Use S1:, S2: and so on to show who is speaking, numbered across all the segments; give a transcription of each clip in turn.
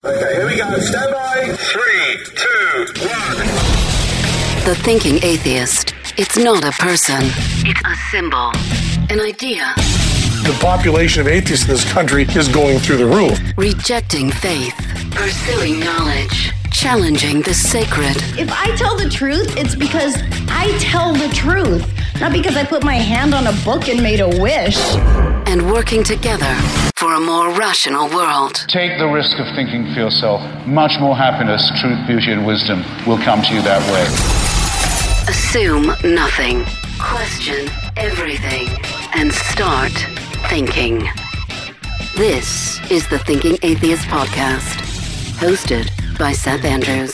S1: Okay, here we go. Stand by. 3, 2, 1.
S2: The thinking atheist. It's not a person. It's a symbol. An idea.
S3: The population of atheists in this country is going through the roof.
S2: Rejecting faith. Pursuing knowledge. Challenging the sacred.
S4: If I tell the truth, it's because I tell the truth. Not because I put my hand on a book and made a wish.
S2: And working together for a more rational world.
S5: Take the risk of thinking for yourself. Much more happiness, truth, beauty, and wisdom will come to you that way.
S2: Assume nothing. Question everything. And start thinking. This is the Thinking Atheist Podcast. Hosted by Seth Andrews.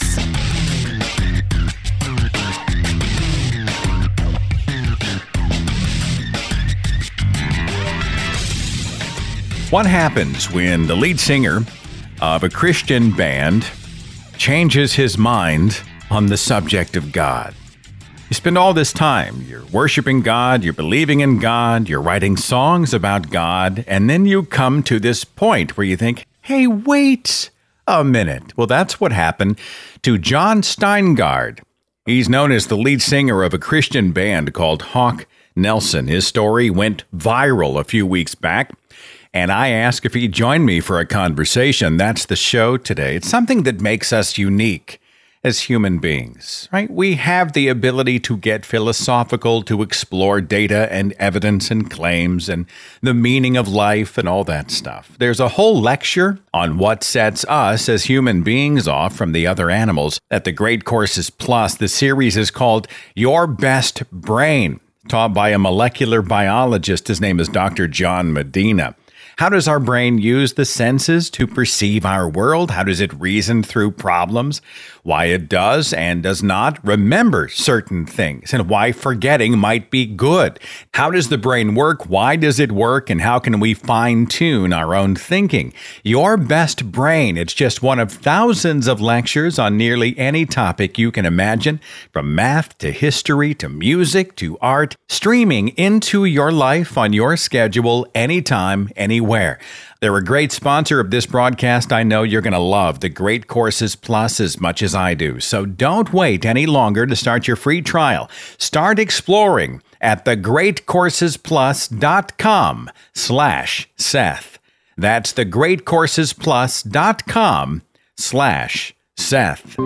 S6: What happens when the lead singer of a Christian band changes his mind on the subject of God? You spend all this time, you're worshiping God, you're believing in God, you're writing songs about God, and then you come to this point where you think, hey, wait a minute. Well, that's what happened to Jon Steingard. He's known as the lead singer of a Christian band called Hawk Nelson. His story went viral a few weeks back, and I asked if he'd join me for a conversation. That's the show today. It's something that makes us unique as human beings, right? We have the ability to get philosophical, to explore data and evidence and claims and the meaning of life and all that stuff. There's a whole lecture on what sets us as human beings off from the other animals at the Great Courses Plus. The series is called Your Best Brain, taught by a molecular biologist. His name is Dr. John Medina. How does our brain use the senses to perceive our world? How does it reason through problems? Why it does and does not remember certain things, and why forgetting might be good. How does the brain work? Why does it work? And how can we fine-tune our own thinking? Your Best Brain. It's just one of thousands of lectures on nearly any topic you can imagine, from math to history to music to art, streaming into your life on your schedule anytime, anywhere. They're a great sponsor of this broadcast. I know you're going to love the Great Courses Plus as much as I do. So don't wait any longer to start your free trial. Start exploring at thegreatcoursesplus.com/Seth. That's thegreatcoursesplus.com/Seth.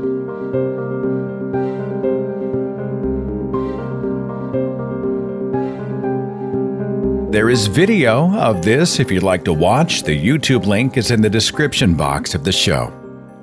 S6: There is video of this if you'd like to watch. The YouTube link is in the description box of the show.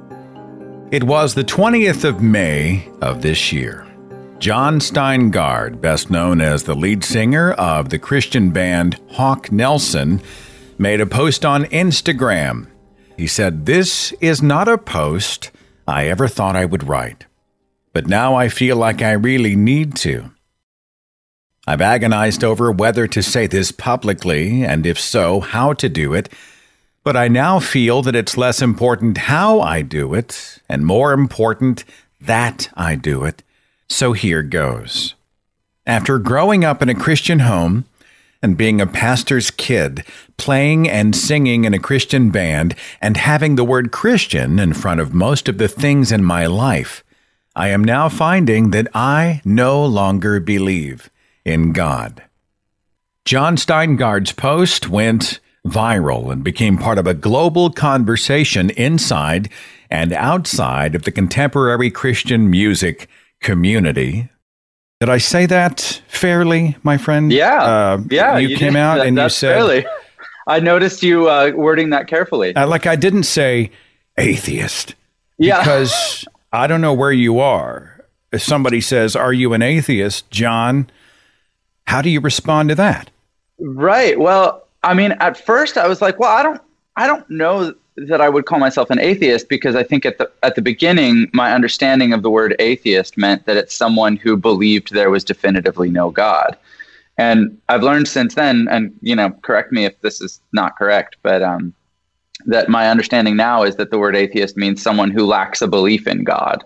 S6: It was the 20th of May of this year. Jon Steingard, best known as the lead singer of the Christian band Hawk Nelson, made a post on Instagram. He said, "This is not a post I ever thought I would write, but now I feel like I really need to. I've agonized over whether to say this publicly, and if so, how to do it. But I now feel that it's less important how I do it, and more important that I do it. So here goes. After growing up in a Christian home and being a pastor's kid, playing and singing in a Christian band, and having the word Christian in front of most of the things in my life, I am now finding that I no longer believe in God." Jon Steingard's post went viral and became part of a global conversation inside and outside of the contemporary Christian music community. Did I say that fairly, my friend?
S7: Yeah.
S6: You came out and you said...
S7: Fairly. I noticed you wording that carefully.
S6: I didn't say atheist.
S7: Yeah.
S6: Because I don't know where you are. If somebody says, "Are you an atheist, John?" How do you respond to that?
S7: Right. Well, I mean, at first I was like, well, I don't know that I would call myself an atheist, because I think at the beginning, my understanding of the word atheist meant that it's someone who believed there was definitively no God. And I've learned since then, and, correct me if this is not correct, but that my understanding now is that the word atheist means someone who lacks a belief in God.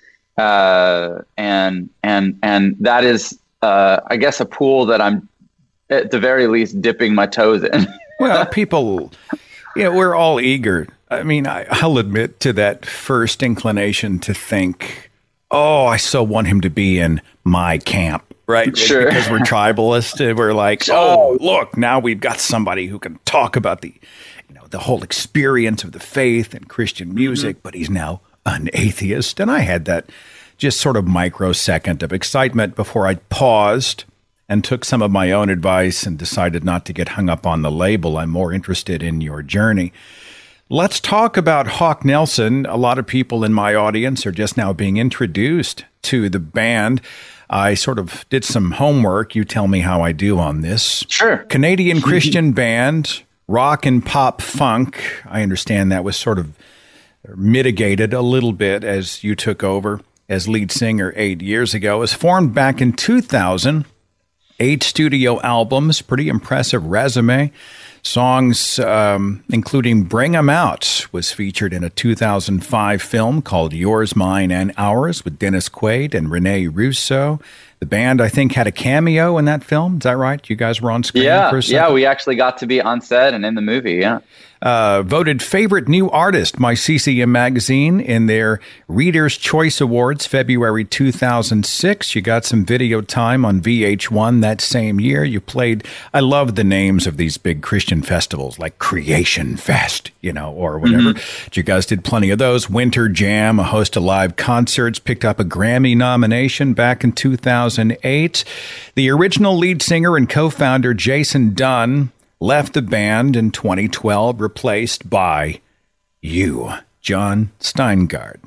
S7: And that is, I guess, a pool that I'm at the very least dipping my toes in.
S6: Well, people, we're all eager I mean, I'll admit to that first inclination to think, oh, I so want him to be in my camp, right?
S7: Sure.
S6: Because we're tribalist. We're like, oh, look, now we've got somebody who can talk about the whole experience of the faith and Christian music, but he's now an atheist. And I had that just sort of microsecond of excitement before I paused and took some of my own advice and decided not to get hung up on the label. I'm more interested in your journey. Let's talk about Hawk Nelson. A lot of people in my audience are just now being introduced to the band. I sort of did some homework. You tell me how I do on this.
S7: Sure.
S6: Canadian Christian band, rock and pop funk. I understand that was sort of mitigated a little bit as you took over as lead singer 8 years ago. It was formed back in 2000. 8 studio albums, pretty impressive resume. Songs including Bring 'Em Out was featured in a 2005 film called Yours, Mine, and Ours with Dennis Quaid and Rene Russo. The band, I think, had a cameo in that film. Is that right? You guys were on screen for a second?
S7: Yeah, we actually got to be on set and in the movie, yeah.
S6: Voted favorite new artist by CCM Magazine in their Reader's Choice Awards, February 2006. You got some video time on VH1 that same year. You played, I love the names of these big Christian festivals like Creation Fest, or whatever. You guys did plenty of those. Winter Jam, a host of live concerts, picked up a Grammy nomination back in 2008. The original lead singer and co-founder Jason Dunn left the band in 2012, replaced by you, John Steingard.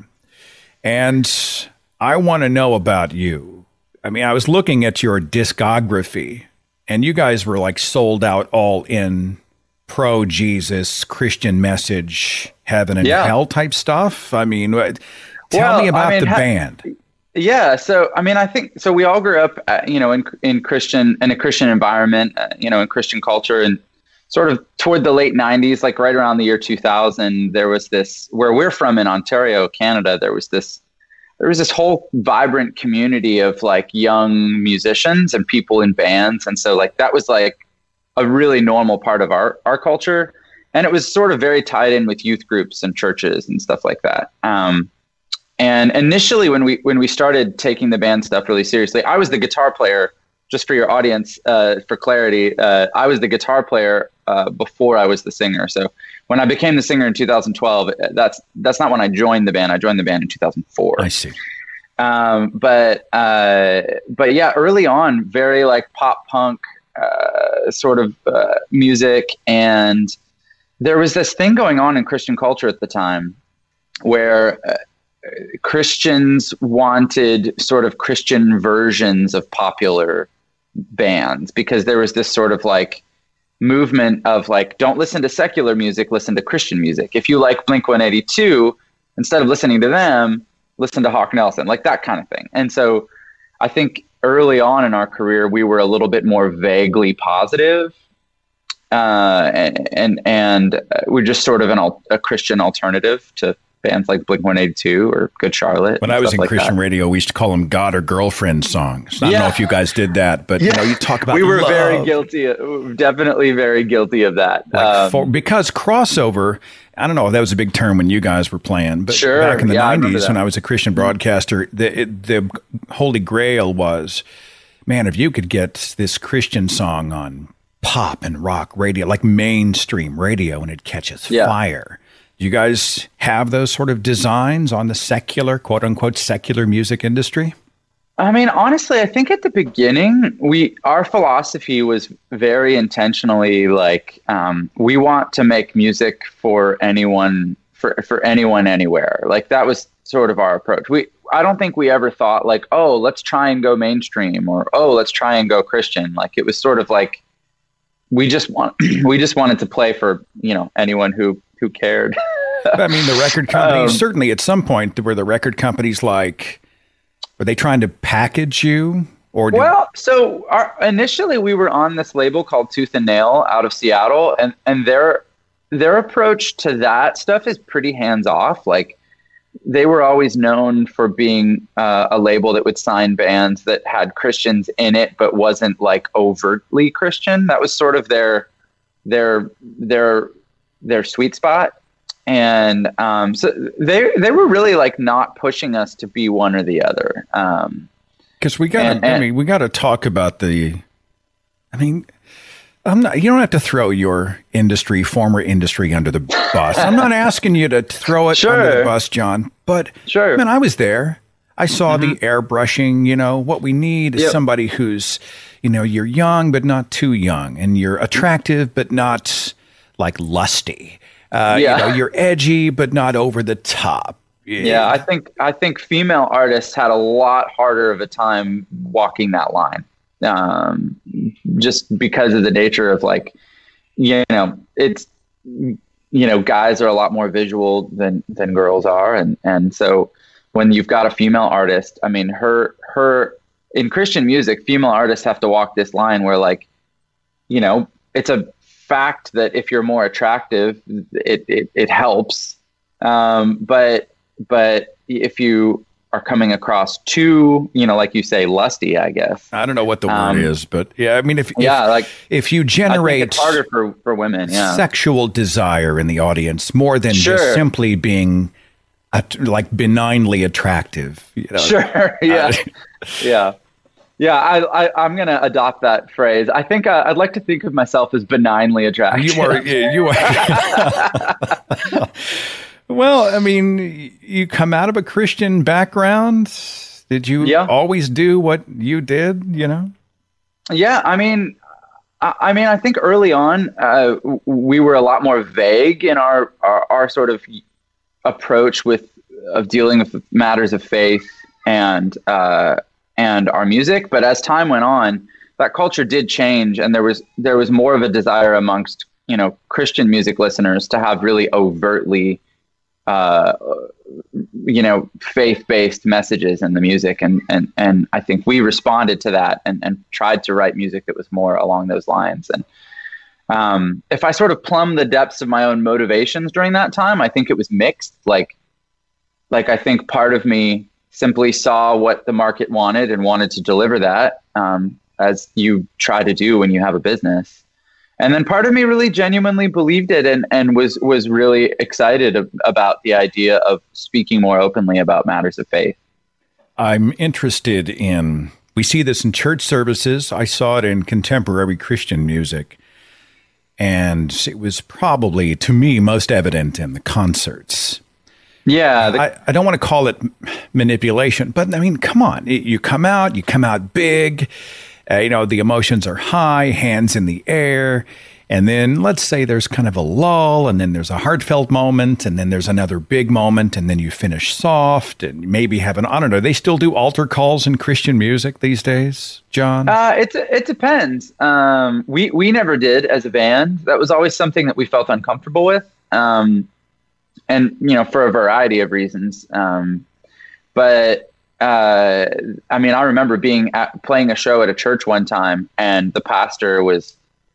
S6: And I want to know about you. I mean, I was looking at your discography, and you guys were like sold out, all in, pro-Jesus, Christian message, heaven and hell type stuff. I mean, tell me about the band.
S7: Yeah, so I mean, I think so. We all grew up, in a Christian environment, in Christian culture, and sort of toward the late '90s, like right around the year 2000, there was this. Where we're from in Ontario, Canada, there was this whole vibrant community of like young musicians and people in bands, and so like that was like a really normal part of our culture, and it was sort of very tied in with youth groups and churches and stuff like that. And initially, when we started taking the band stuff really seriously, I was the guitar player. Just for your audience, for clarity, I was the guitar player before I was the singer. So when I became the singer in 2012, that's not when I joined the band. I joined the band in 2004.
S6: I see.
S7: But yeah, early on, very like pop punk sort of music, and there was this thing going on in Christian culture at the time where Christians wanted sort of Christian versions of popular bands, because there was this sort of like movement of like, don't listen to secular music, listen to Christian music. If you like Blink-182, instead of listening to them, listen to Hawk Nelson, like that kind of thing. And so I think early on in our career, we were a little bit more vaguely positive, and we're just sort of a Christian alternative to bands like Blink-182 or Good Charlotte.
S6: When I was in Christian radio, we used to call them God or Girlfriend songs. I don't know if you guys did that, but you talk about
S7: we were
S6: love.
S7: Definitely very guilty of that.
S6: Because crossover, I don't know if that was a big term when you guys were playing, but back in the 90s when I was a Christian broadcaster, the holy grail was, man, if you could get this Christian song on pop and rock radio, like mainstream radio, and it catches fire. Do you guys have those sort of designs on the secular, quote unquote, secular music industry?
S7: I mean, honestly, I think at the beginning, our philosophy was very intentionally like, we want to make music for anyone, for anyone, anywhere. Like that was sort of our approach. I don't think we ever thought like, oh, let's try and go mainstream, or, oh, let's try and go Christian. Like it was sort of like, we just wanted to play for, anyone who cared.
S6: I mean, the record companies, certainly at some point, were the record companies like, were they trying to package you?
S7: So initially we were on this label called Tooth and Nail out of Seattle, and their approach to that stuff is pretty hands off. Like they were always known for being a label that would sign bands that had Christians in it, but wasn't like overtly Christian. That was sort of their sweet spot. So they were really like not pushing us to be one or the other.
S6: Because we got to talk about I'm not. You don't have to throw your former industry, under the bus. I'm not asking you to throw it under the bus, John. But man, I was there. I saw the airbrushing. What we need is somebody who's, you're young but not too young, and you're attractive but not like lusty. You're edgy but not over the top.
S7: Yeah, I think female artists had a lot harder of a time walking that line. Just because of the nature of like, it's, guys are a lot more visual than girls are. And so when you've got a female artist, I mean, her in Christian music, female artists have to walk this line where like, it's a fact that if you're more attractive, it helps. But if you are coming across too, like you say, lusty, I guess. I
S6: don't know what the word is, but yeah, I mean, if you generate,
S7: it's harder for women,
S6: sexual desire in the audience more than just simply being like benignly attractive.
S7: Sure. Yeah. Yeah. I'm going to adopt that phrase. I think I'd like to think of myself as benignly attractive.
S6: You are. Well, I mean, you come out of a Christian background. Did you always do what you did,
S7: Yeah, I mean, I think early on, we were a lot more vague in our sort of approach of dealing with matters of faith and our music. But as time went on, that culture did change, and there was more of a desire amongst, Christian music listeners to have really overtly faith-based messages in the music. And I think we responded to that and tried to write music that was more along those lines. And if I sort of plumb the depths of my own motivations during that time, I think it was mixed. Like I think part of me simply saw what the market wanted and wanted to deliver that, as you try to do when you have a business. And then part of me really genuinely believed it and was really excited about the idea of speaking more openly about matters of faith.
S6: I'm interested in, we see this in church services. I saw it in contemporary Christian music. And it was probably, to me, most evident in the concerts.
S7: Yeah.
S6: I don't want to call it manipulation, but I mean, come on. You come out big. The emotions are high, hands in the air, and then let's say there's kind of a lull, and then there's a heartfelt moment, and then there's another big moment, and then you finish soft, and maybe have I don't know, they still do altar calls in Christian music these days, John?
S7: It depends. We never did as a band. That was always something that we felt uncomfortable with, and for a variety of reasons. But I mean, I remember playing a show at a church one time, and the pastor was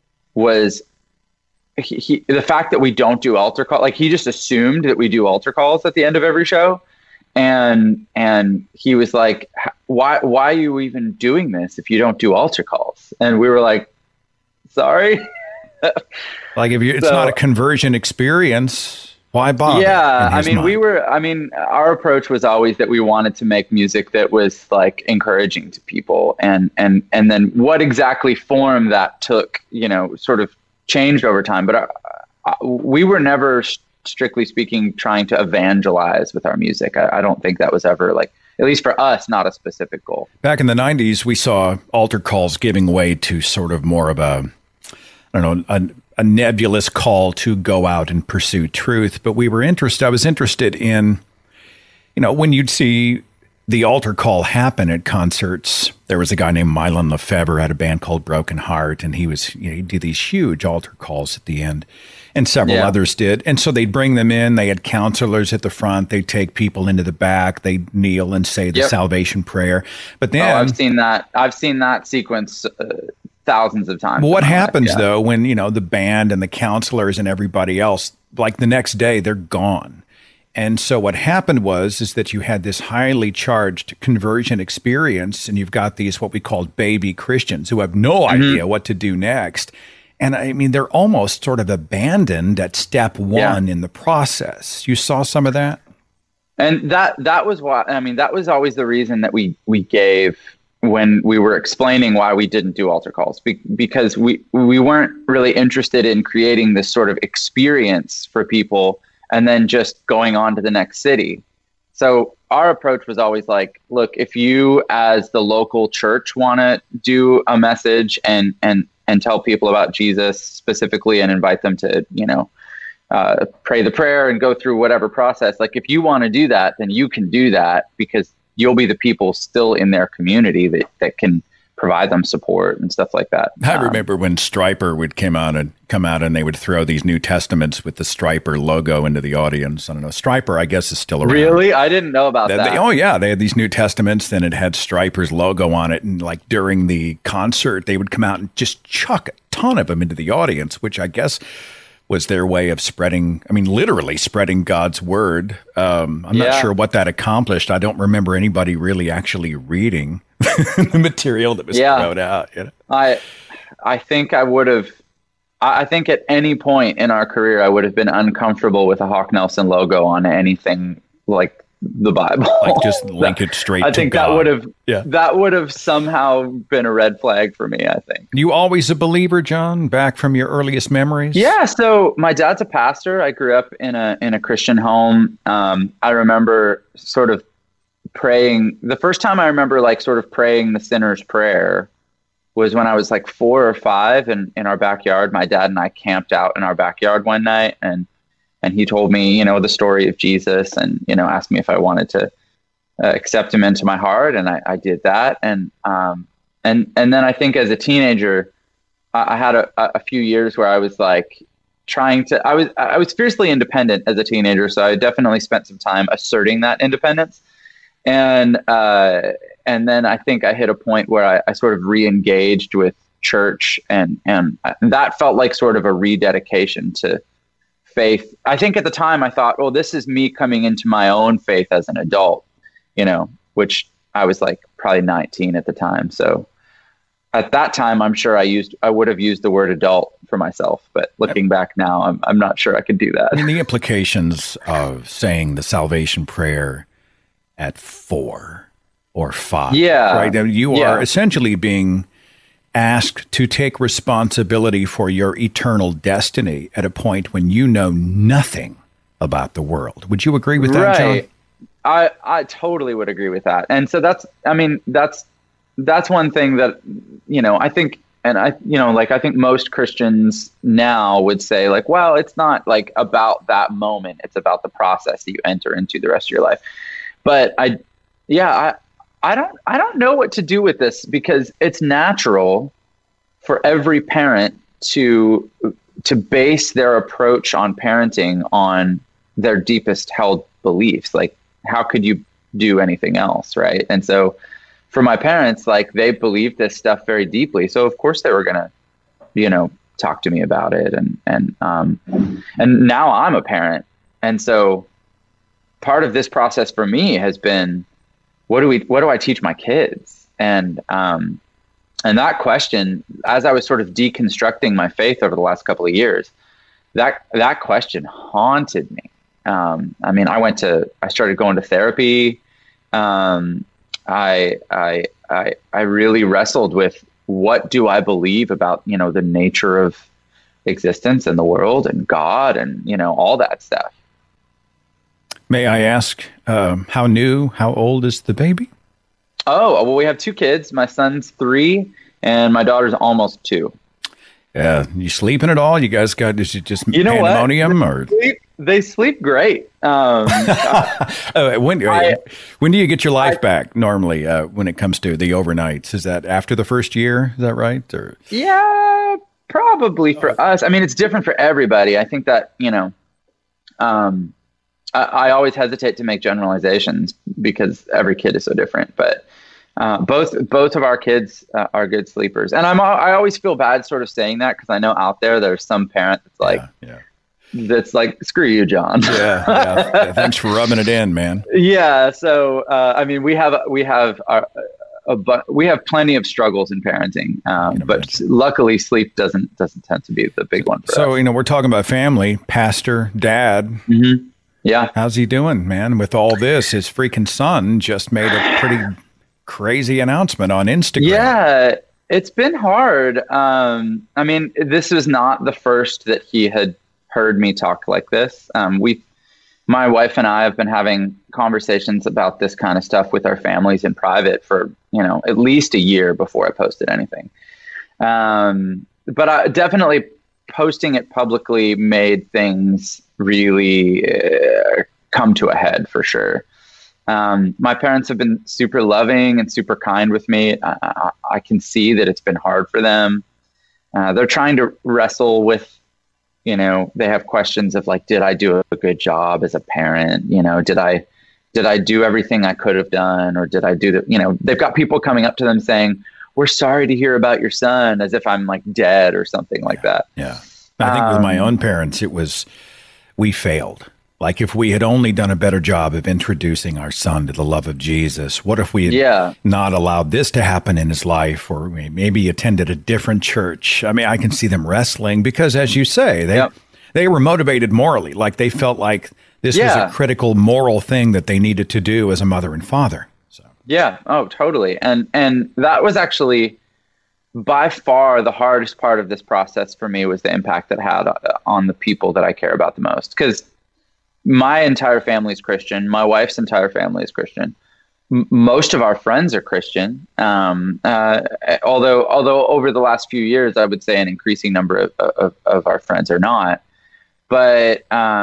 S7: the fact that we don't do altar call, like he just assumed that we do altar calls at the end of every show, and he was like, why are you even doing this if you don't do altar calls? And we were like, sorry.
S6: Like it's not a conversion experience. Why bother?
S7: Yeah, I mean, our approach was always that we wanted to make music that was like encouraging to people, and then what exactly form that took, sort of changed over time. But we were never, strictly speaking, trying to evangelize with our music. I don't think that was ever, like, at least for us, not a specific goal.
S6: Back in the 90s, we saw altar calls giving way to sort of more of a nebulous call to go out and pursue truth. But I was interested in, when you'd see the altar call happen at concerts. There was a guy named Mylon Lefebvre, had a band called Broken Heart, and he'd do these huge altar calls at the end, and several others did. And so they'd bring them in. They had counselors at the front. They'd take people into the back. They'd kneel and say the salvation prayer. But then
S7: I've seen that sequence thousands of times.
S6: Well, what happens though when the band and the counselors and everybody else, like the next day, they're gone. And so what happened is that you had this highly charged conversion experience, and you've got these what we call baby Christians who have no idea what to do next. And I mean, they're almost sort of abandoned at step one in the process. You saw some of that?
S7: And that was why, I mean, that was always the reason that we gave when we were explaining why we didn't do altar calls, because we weren't really interested in creating this sort of experience for people and then just going on to the next city. So our approach was always like, look, if you as the local church want to do a message and tell people about Jesus specifically and invite them to, pray the prayer and go through whatever process. Like, if you want to do that, then you can do that, because you'll be the people still in their community that can provide them support and stuff like that.
S6: I remember when Stryper would come out and they would throw these New Testaments with the Stryper logo into the audience. I don't know. Stryper, I guess, is still around.
S7: Really? I didn't know about that.
S6: They had these New Testaments, then it had Stryper's logo on it. And like during the concert, they would come out and just chuck a ton of them into the audience, which I guess was their way of literally spreading God's word. I'm not sure what that accomplished. I don't remember anybody really actually reading the material that was thrown out.
S7: I think I think at any point in our career, I would have been uncomfortable with a Hawk Nelson logo on anything like the Bible.
S6: Like just link it straight to God.
S7: I think that would have somehow been a red flag for me, I think.
S6: You always a believer, John, back from your earliest memories?
S7: Yeah, so my dad's a pastor. I grew up in a Christian home. I remember sort of praying. The first time I remember like sort of praying the sinner's prayer was when I was like 4 or 5 in our backyard. My dad and I camped out in our backyard one night, and he told me, the story of Jesus, and, asked me if I wanted to accept him into my heart. And I did that. And then I think as a teenager, I had a few years where I was like I was fiercely independent as a teenager. So I definitely spent some time asserting that independence. And then I think I hit a point where I sort of re-engaged with church, and that felt like sort of a rededication to faith. I think at the time I thought, well, this is me coming into my own faith as an adult, which I was like probably 19 at the time. So at that time, I'm sure I would have used the word adult for myself, but looking back now, I'm not sure I could do that.
S6: I mean, the implications of saying the salvation prayer at 4 or 5, right? You are essentially being asked to take responsibility for your eternal destiny at a point when you know nothing about the world. Would you agree with that, John?
S7: I totally would agree with that. And so that's one thing that, I think, and I think most Christians now would say like, well, it's not like about that moment. It's about the process that you enter into the rest of your life. But I don't know what to do with this, because it's natural for every parent to base their approach on parenting on their deepest held beliefs. Like, how could you do anything else, right? And so for my parents, like, they believed this stuff very deeply. So of course they were going to, talk to me about it. And now I'm a parent. And so part of this process for me has been, what do I teach my kids? And that question, as I was sort of deconstructing my faith over the last couple of years, that question haunted me. I started going to therapy. I really wrestled with, what do I believe about, the nature of existence and the world and God and, all that stuff.
S6: May I ask, how old is the baby?
S7: Oh, well, we have 2 kids. My son's 3 and my daughter's almost 2.
S6: Yeah. You sleeping at all? You guys got, is it just pandemonium or?
S7: They sleep great.
S6: When do you get your life back normally when it comes to the overnights? Is that after the first year? Is that right? Or?
S7: Yeah, probably for us. I mean, it's different for everybody. I think that, I always hesitate to make generalizations because every kid is so different, but both of our kids are good sleepers. And I always feel bad sort of saying that, because I know out there's some parent that's like, that's like, screw you, John.
S6: Yeah. Thanks for rubbing it in, man.
S7: Yeah. So, we have we have plenty of struggles in parenting, but luckily sleep doesn't tend to be the big one for us.
S6: So, we're talking about family, pastor, dad.
S7: Mm-hmm. Yeah.
S6: How's he doing, man? With all this, his freaking son just made a pretty crazy announcement on Instagram.
S7: Yeah, it's been hard. This was not the first that he had heard me talk like this. My wife and I have been having conversations about this kind of stuff with our families in private for, at least a year before I posted anything. But definitely posting it publicly made things really come to a head for sure. My parents have been super loving and super kind with me. I can see that it's been hard for them. They're trying to wrestle with, they have questions of like, did I do a good job as a parent? Did I do everything I could have done? Or did I do they've got people coming up to them saying, we're sorry to hear about your son, as if I'm like dead or something like that.
S6: Yeah. I think with my own parents, we failed. Like if we had only done a better job of introducing our son to the love of Jesus, what if we had not allowed this to happen in his life, or maybe attended a different church? I mean, I can see them wrestling because, as you say, they were motivated morally. Like they felt like this was a critical moral thing that they needed to do as a mother and father. So
S7: yeah, oh, totally. And that was actually by far the hardest part of this process for me, was the impact that had on the people that I care about the most. Because my entire family is Christian. My wife's entire family is Christian. Most of our friends are Christian. Although over the last few years, I would say an increasing number of our friends are not. But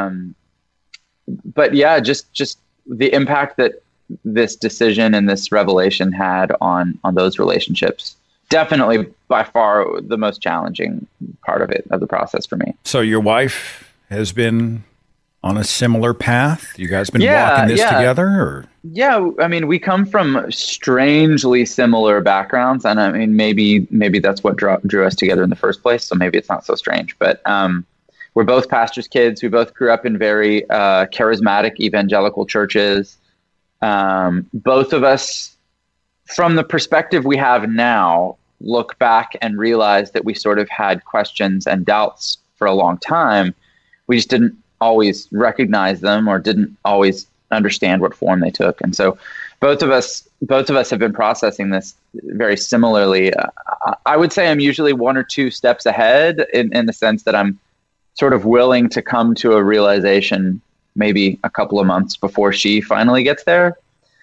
S7: yeah, just the impact that this decision and this revelation had on those relationships. Definitely by far the most challenging part of the process for me.
S6: So your wife has been on a similar path? You guys been walking this together? Or?
S7: Yeah, I mean, we come from strangely similar backgrounds, and I mean, maybe that's what drew us together in the first place, so maybe it's not so strange. But we're both pastors' kids. We both grew up in very charismatic evangelical churches. Both of us, from the perspective we have now, look back and realize that we sort of had questions and doubts for a long time. We just didn't always recognize them, or didn't always understand what form they took. And so both of us have been processing this very similarly. I would say I'm usually one or two steps ahead in the sense that I'm sort of willing to come to a realization maybe a couple of months before she finally gets there.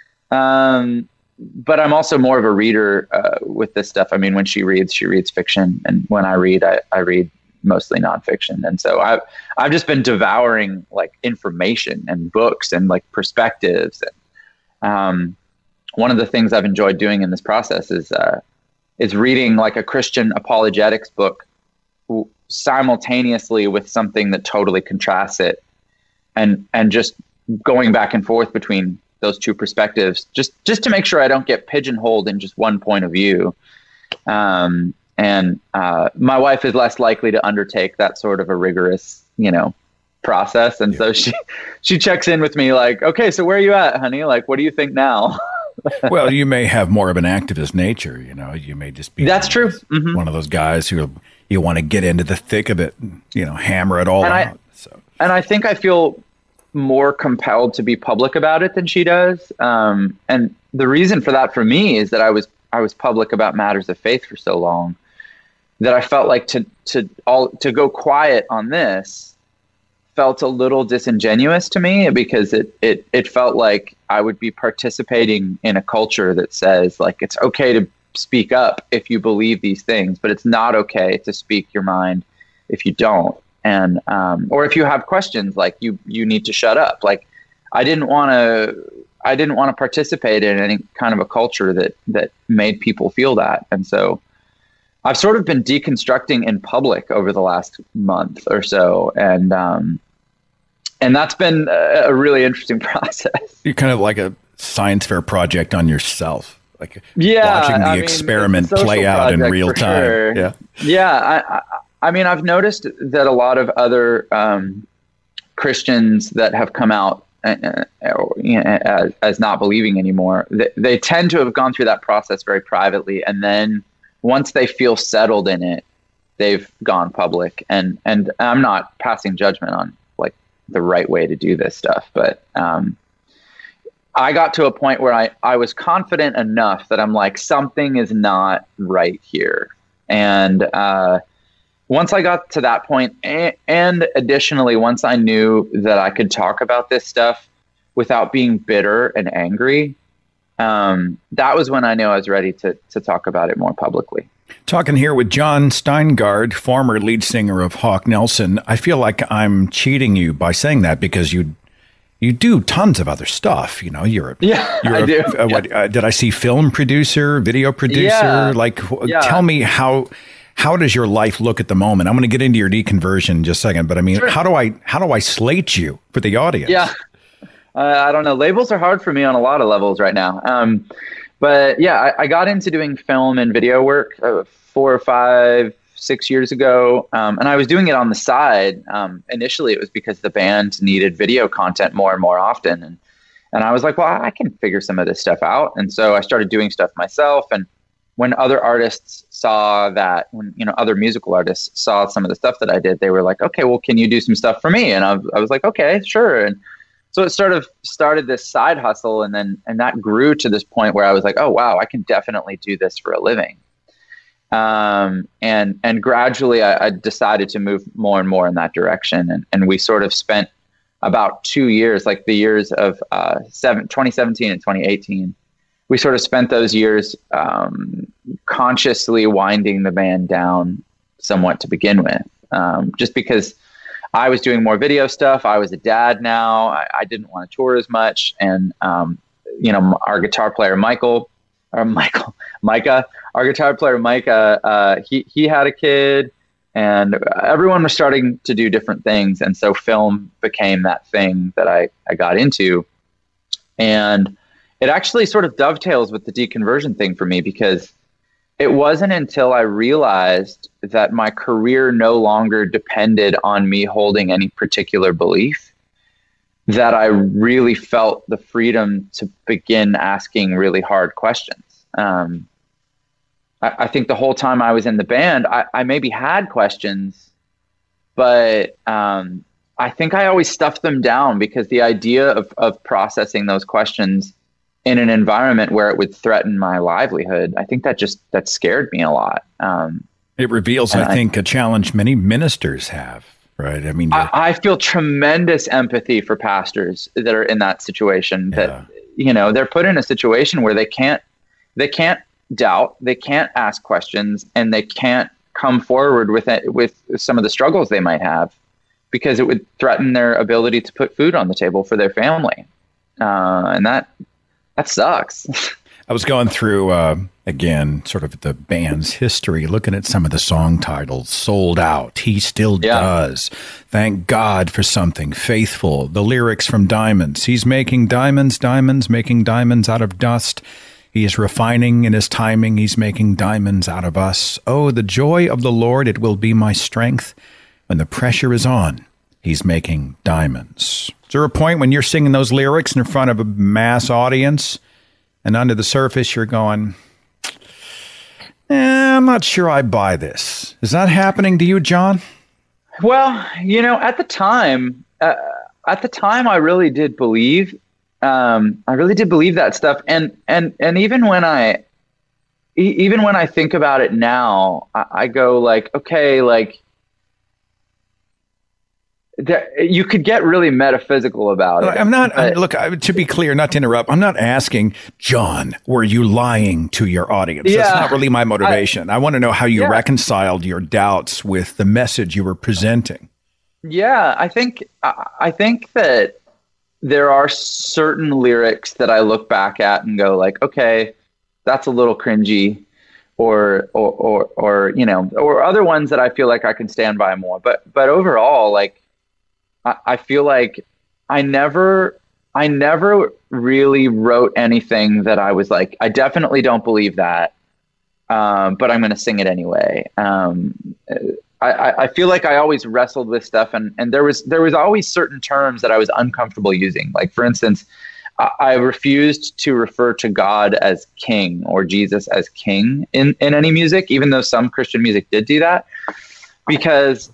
S7: But I'm also more of a reader with this stuff. I mean, when she reads fiction, and when I read mostly nonfiction. And so I've just been devouring like information and books and like perspectives. And one of the things I've enjoyed doing in this process is reading like a Christian apologetics book simultaneously with something that totally contrasts it, and just going back and forth between those two perspectives, just to make sure I don't get pigeonholed in just one point of view. And my wife is less likely to undertake that sort of a rigorous, process. And so she checks in with me like, okay, so where are you at, honey? Like, what do you think now?
S6: Well, you may have more of an activist nature, you may just be
S7: that's true. Mm-hmm.
S6: One of those guys who you want to get into the thick of it, hammer it all out. And
S7: I think I feel more compelled to be public about it than she does. And the reason for that for me is that I was public about matters of faith for so long that I felt like to go quiet on this felt a little disingenuous to me, because it felt like I would be participating in a culture that says like it's okay to speak up if you believe these things, but it's not okay to speak your mind if you don't. And or if you have questions, like you need to shut up. Like I didn't want to participate in any kind of a culture that made people feel that. And so I've sort of been deconstructing in public over the last month or so. And that's been a really interesting process.
S6: You're kind of like a science fair project on yourself, like watching the experiment play out in real time.
S7: Sure.
S6: Yeah.
S7: Yeah. I mean, I've noticed that a lot of other Christians that have come out, as not believing anymore. They tend to have gone through that process very privately, and then once they feel settled in it, they've gone public. And I'm not passing judgment on like the right way to do this stuff, but I got to a point where I was confident enough that I'm like, something is not right here. And once I got to that point, and additionally, once I knew that I could talk about this stuff without being bitter and angry, that was when I knew I was ready to talk about it more publicly.
S6: Talking here with Jon Steingard, former lead singer of Hawk Nelson. I feel like I'm cheating you by saying that because you do tons of other stuff. You know, you're
S7: I do.
S6: Did I see film producer, video producer?
S7: Yeah.
S6: Tell me how does your life look at the moment? I'm going to get into your deconversion in just a second, but I mean,
S7: Sure.
S6: how do I slate you for the audience?
S7: Yeah. I don't know. Labels are hard for me on a lot of levels right now. But yeah, I got into doing film and video work 4 or 5, 6 years ago. And I was doing it on the side. Initially, it was because the band needed video content more and more often. And I was like, well, I can figure some of this stuff out. And so I started doing stuff myself. And when other artists saw that, when other musical artists saw some of the stuff that I did, they were like, okay, well, can you do some stuff for me? And I was like, okay, sure. And so it sort of started this side hustle, and that grew to this point where I was like, oh, wow, I can definitely do this for a living. And gradually I decided to move more and more in that direction. And we sort of spent about 2 years, like the years of 2017 and 2018, we sort of spent those years consciously winding the band down somewhat to begin with, just because I was doing more video stuff. I was a dad now. I didn't want to tour as much. And, our guitar player, Micah, our guitar player, Micah, he had a kid, and everyone was starting to do different things. And so film became that thing that I got into. And it actually sort of dovetails with the deconversion thing for me, because it wasn't until I realized that my career no longer depended on me holding any particular belief that I really felt the freedom to begin asking really hard questions. I think the whole time I was in the band, I maybe had questions, but I think I always stuffed them down because the idea of processing those questions in an environment where it would threaten my livelihood, I think that scared me a lot.
S6: It reveals, I think, a challenge many ministers have, right? I mean,
S7: I feel tremendous empathy for pastors that are in that situation. That they're put in a situation where they can't doubt, they can't ask questions, and they can't come forward with some of the struggles they might have, because it would threaten their ability to put food on the table for their family, and that sucks.
S6: I was going through, again, sort of the band's history, looking at some of the song titles. Sold Out, He Still Does, Thank God for Something, Faithful, the lyrics from Diamonds. He's making diamonds, making diamonds out of dust. He is refining in his timing. He's making diamonds out of us. Oh, the joy of the Lord, it will be my strength. When the pressure is on, he's making diamonds. Is there a point when you're singing those lyrics in front of a mass audience and under the surface you're going, I'm not sure I buy this? Is that happening to you, Jon?
S7: Well, at the time, I really did believe, that stuff. And even when I think about it now, I go like, okay, like, you could get really metaphysical about it.
S6: I'm not, look, to be clear, not to interrupt, I'm not asking, Jon, were you lying to your audience? That's not really my motivation. I want to know how you reconciled your doubts with the message you were presenting.
S7: Yeah, I think that there are certain lyrics that I look back at and go like, okay, that's a little cringy. Or other ones that I feel like I can stand by more. But overall, like, I feel like I never really wrote anything that I was like, I definitely don't believe that, but I'm going to sing it anyway. I feel like I always wrestled with stuff, and there was always certain terms that I was uncomfortable using. Like, for instance, I refused to refer to God as king or Jesus as king in any music, even though some Christian music did do that, because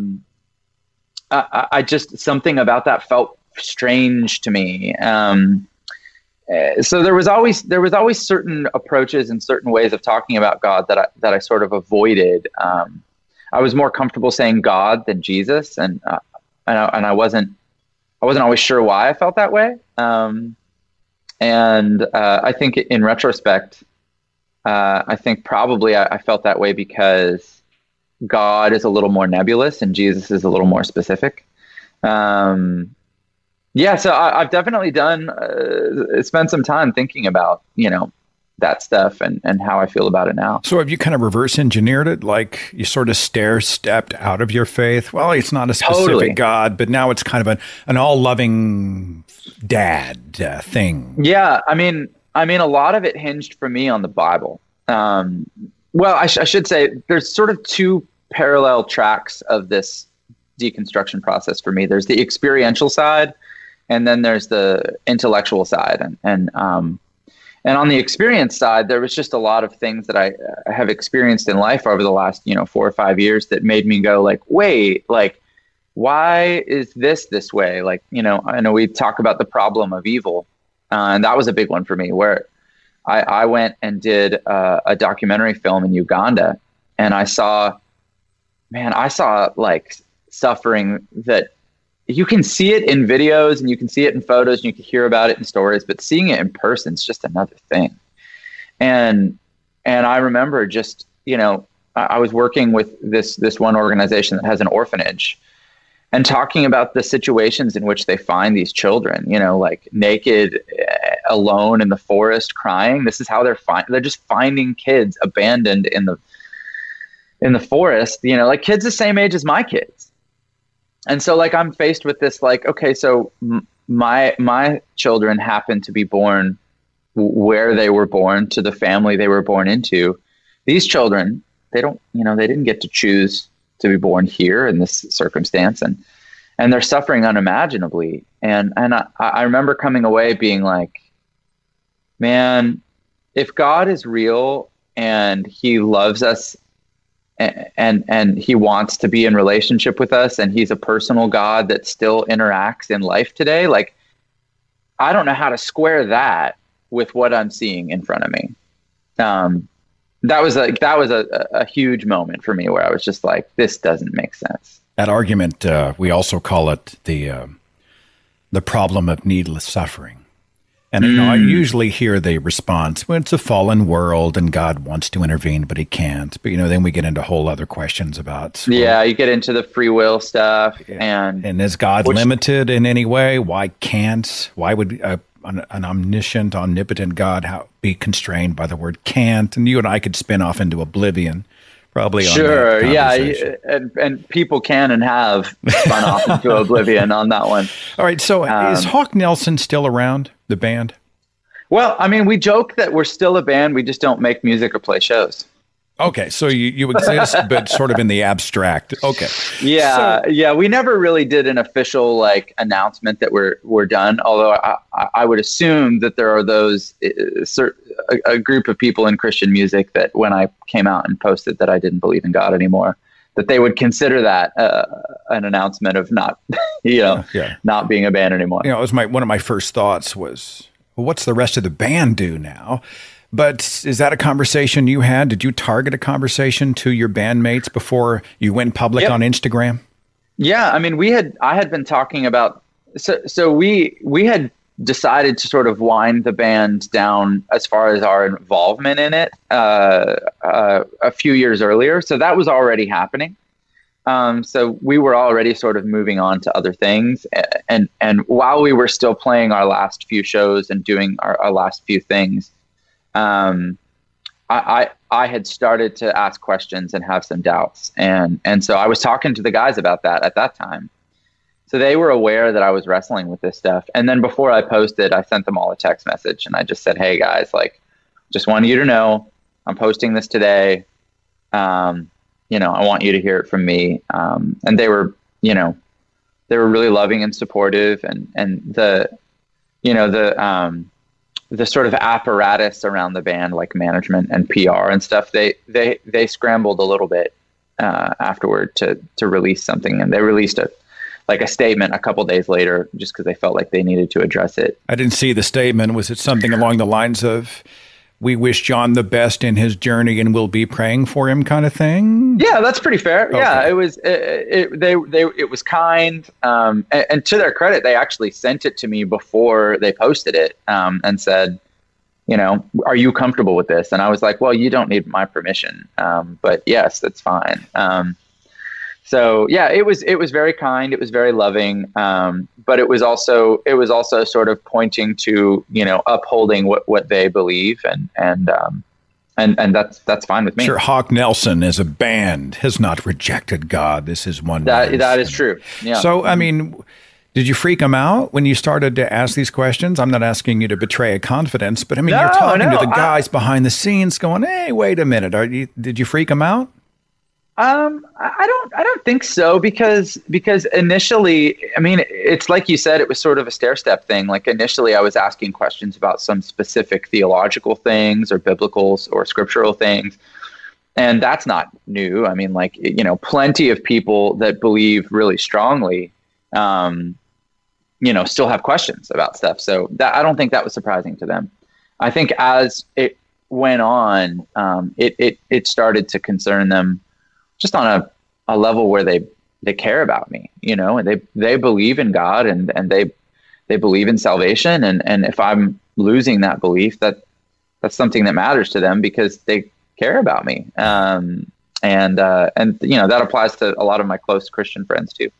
S7: I just, something about that felt strange to me. So there was always certain approaches and certain ways of talking about God that I sort of avoided. I was more comfortable saying God than Jesus, and I wasn't always sure why I felt that way. And I think in retrospect, I think probably I felt that way because God is a little more nebulous and Jesus is a little more specific. Yeah, so I've definitely spent some time thinking about, that stuff and how I feel about it now.
S6: So have you kind of reverse engineered it? Like you sort of stepped out of your faith? Well, it's not a specific
S7: Totally.
S6: God, but now it's kind of an all-loving dad thing.
S7: Yeah, I mean, a lot of it hinged for me on the Bible. Well, I should say there's sort of two parallel tracks of this deconstruction process for me. There's the experiential side, and then there's the intellectual side. And on the experience side, there was just a lot of things that I have experienced in life over the last, 4 or 5 years that made me go like, wait, like, why is this way? Like, I know we talk about the problem of evil, and that was a big one for me, where I went and did a documentary film in Uganda, and I saw like suffering that you can see it in videos and you can see it in photos and you can hear about it in stories, but seeing it in person is just another thing. And I remember just, I was working with this one organization that has an orphanage and talking about the situations in which they find these children, like naked, alone in the forest, crying. This is how they're just finding kids abandoned in the forest, like kids the same age as my kids. And so like, I'm faced with this, like, okay, so my children happen to be born where they were born, to the family they were born into. These children, they didn't get to choose to be born here in this circumstance, and they're suffering unimaginably. And I remember coming away being like, man, if God is real and he loves us and he wants to be in relationship with us, and he's a personal God that still interacts in life today, like, I don't know how to square that with what I'm seeing in front of me. That was a huge moment for me, where I was just like, this doesn't make sense.
S6: That argument, we also call it the problem of needless suffering. And I usually hear the response, well, it's a fallen world and God wants to intervene, but he can't. But, then we get into whole other questions about...
S7: Yeah, you get into the free will stuff.
S6: Yeah. And is God limited in any way? Why would an omniscient, omnipotent God be constrained by the word can't? And you and I could spin off into oblivion. Probably
S7: sure, yeah, and people can and have spun off into oblivion on that one.
S6: All right, so is Hawk Nelson still around, the band?
S7: Well, I mean, we joke that we're still a band, we just don't make music or play shows.
S6: Okay, so you exist, but sort of in the abstract. Okay.
S7: Yeah, we never really did an official like announcement that we're done. Although I would assume that there are those a group of people in Christian music that when I came out and posted that I didn't believe in God anymore, that they would consider that an announcement of not, not being a band anymore.
S6: It was one of my first thoughts was, well, what's the rest of the band do now? But is that a conversation you had? Did you target a conversation to your bandmates before you went public on Instagram?
S7: Yeah, I mean, I had been talking about, so we had decided to sort of wind the band down as far as our involvement in it a few years earlier. So that was already happening. So we were already sort of moving on to other things. And while we were still playing our last few shows and doing our last few things, I had started to ask questions and have some doubts. And so I was talking to the guys about that at that time. So they were aware that I was wrestling with this stuff. And then before I posted, I sent them all a text message and I just said, hey guys, like, just wanted you to know I'm posting this today. I want you to hear it from me. And they were really loving and supportive. And the sort of apparatus around the band, like management and PR and stuff, they scrambled a little bit afterward to release something, and they released a statement a couple days later just because they felt like they needed to address it.
S6: I didn't see the statement. Was it something along the lines of, "We wish John the best in his journey and we'll be praying for him," kind of thing?
S7: Yeah, that's pretty fair.
S6: Okay.
S7: Yeah, it was kind. And to their credit, they actually sent it to me before they posted it, and said, "Are you comfortable with this?" And I was like, "Well, you don't need my permission. But yes, that's fine." So yeah, it was very kind. It was very loving. But it was also sort of pointing to, upholding what they believe, and that's fine with me.
S6: Sure, Hawk Nelson as a band has not rejected God. This is one
S7: that is true. Yeah.
S6: So I mean, did you freak them out when you started to ask these questions? I'm not asking you to betray a confidence, but I mean, you're talking to the guys behind the scenes, going, "Hey, wait a minute, did you freak them out?"
S7: I don't think so, because initially, I mean, it's like you said, it was sort of a stair-step thing. Like initially I was asking questions about some specific theological things or biblical or scriptural things. And that's not new. I mean, plenty of people that believe really strongly, still have questions about stuff. So I don't think that was surprising to them. I think as it went on, it started to concern them just on a level where they care about me, and they believe in God, and they believe in salvation. And if I'm losing that belief, that's something that matters to them because they care about me. And that applies to a lot of my close Christian friends too.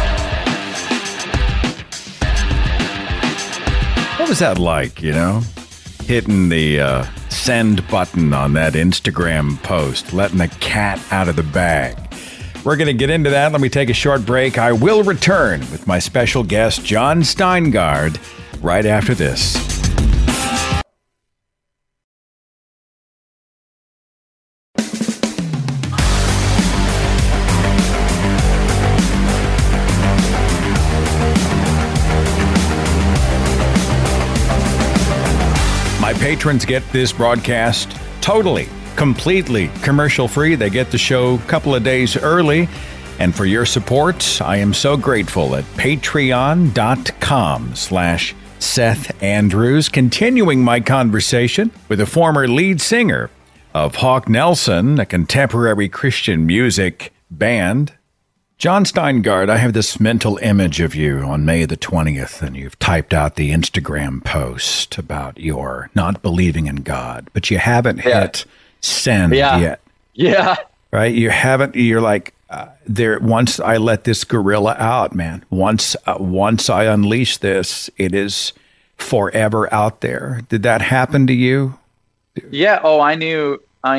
S6: What was that like, hitting the send button on that Instagram post, letting the cat out of the bag? We're going to get into that. Let me take a short break. I will return with my special guest, Jon Steingard, right after this. My patrons get this broadcast totally, completely commercial-free. They get the show a couple of days early. And for your support, I am so grateful at patreon.com/Seth Andrews. Continuing my conversation with a former lead singer of Hawk Nelson, a contemporary Christian music band. Jon Steingard, I have this mental image of you on May the 20th, and you've typed out the Instagram post about your not believing in God, but you haven't hit send yet.
S7: Yeah.
S6: Right? You haven't, you're like, once I let this gorilla out, man, once I unleash this, it is forever out there. Did that happen to you?
S7: Yeah. Oh, I knew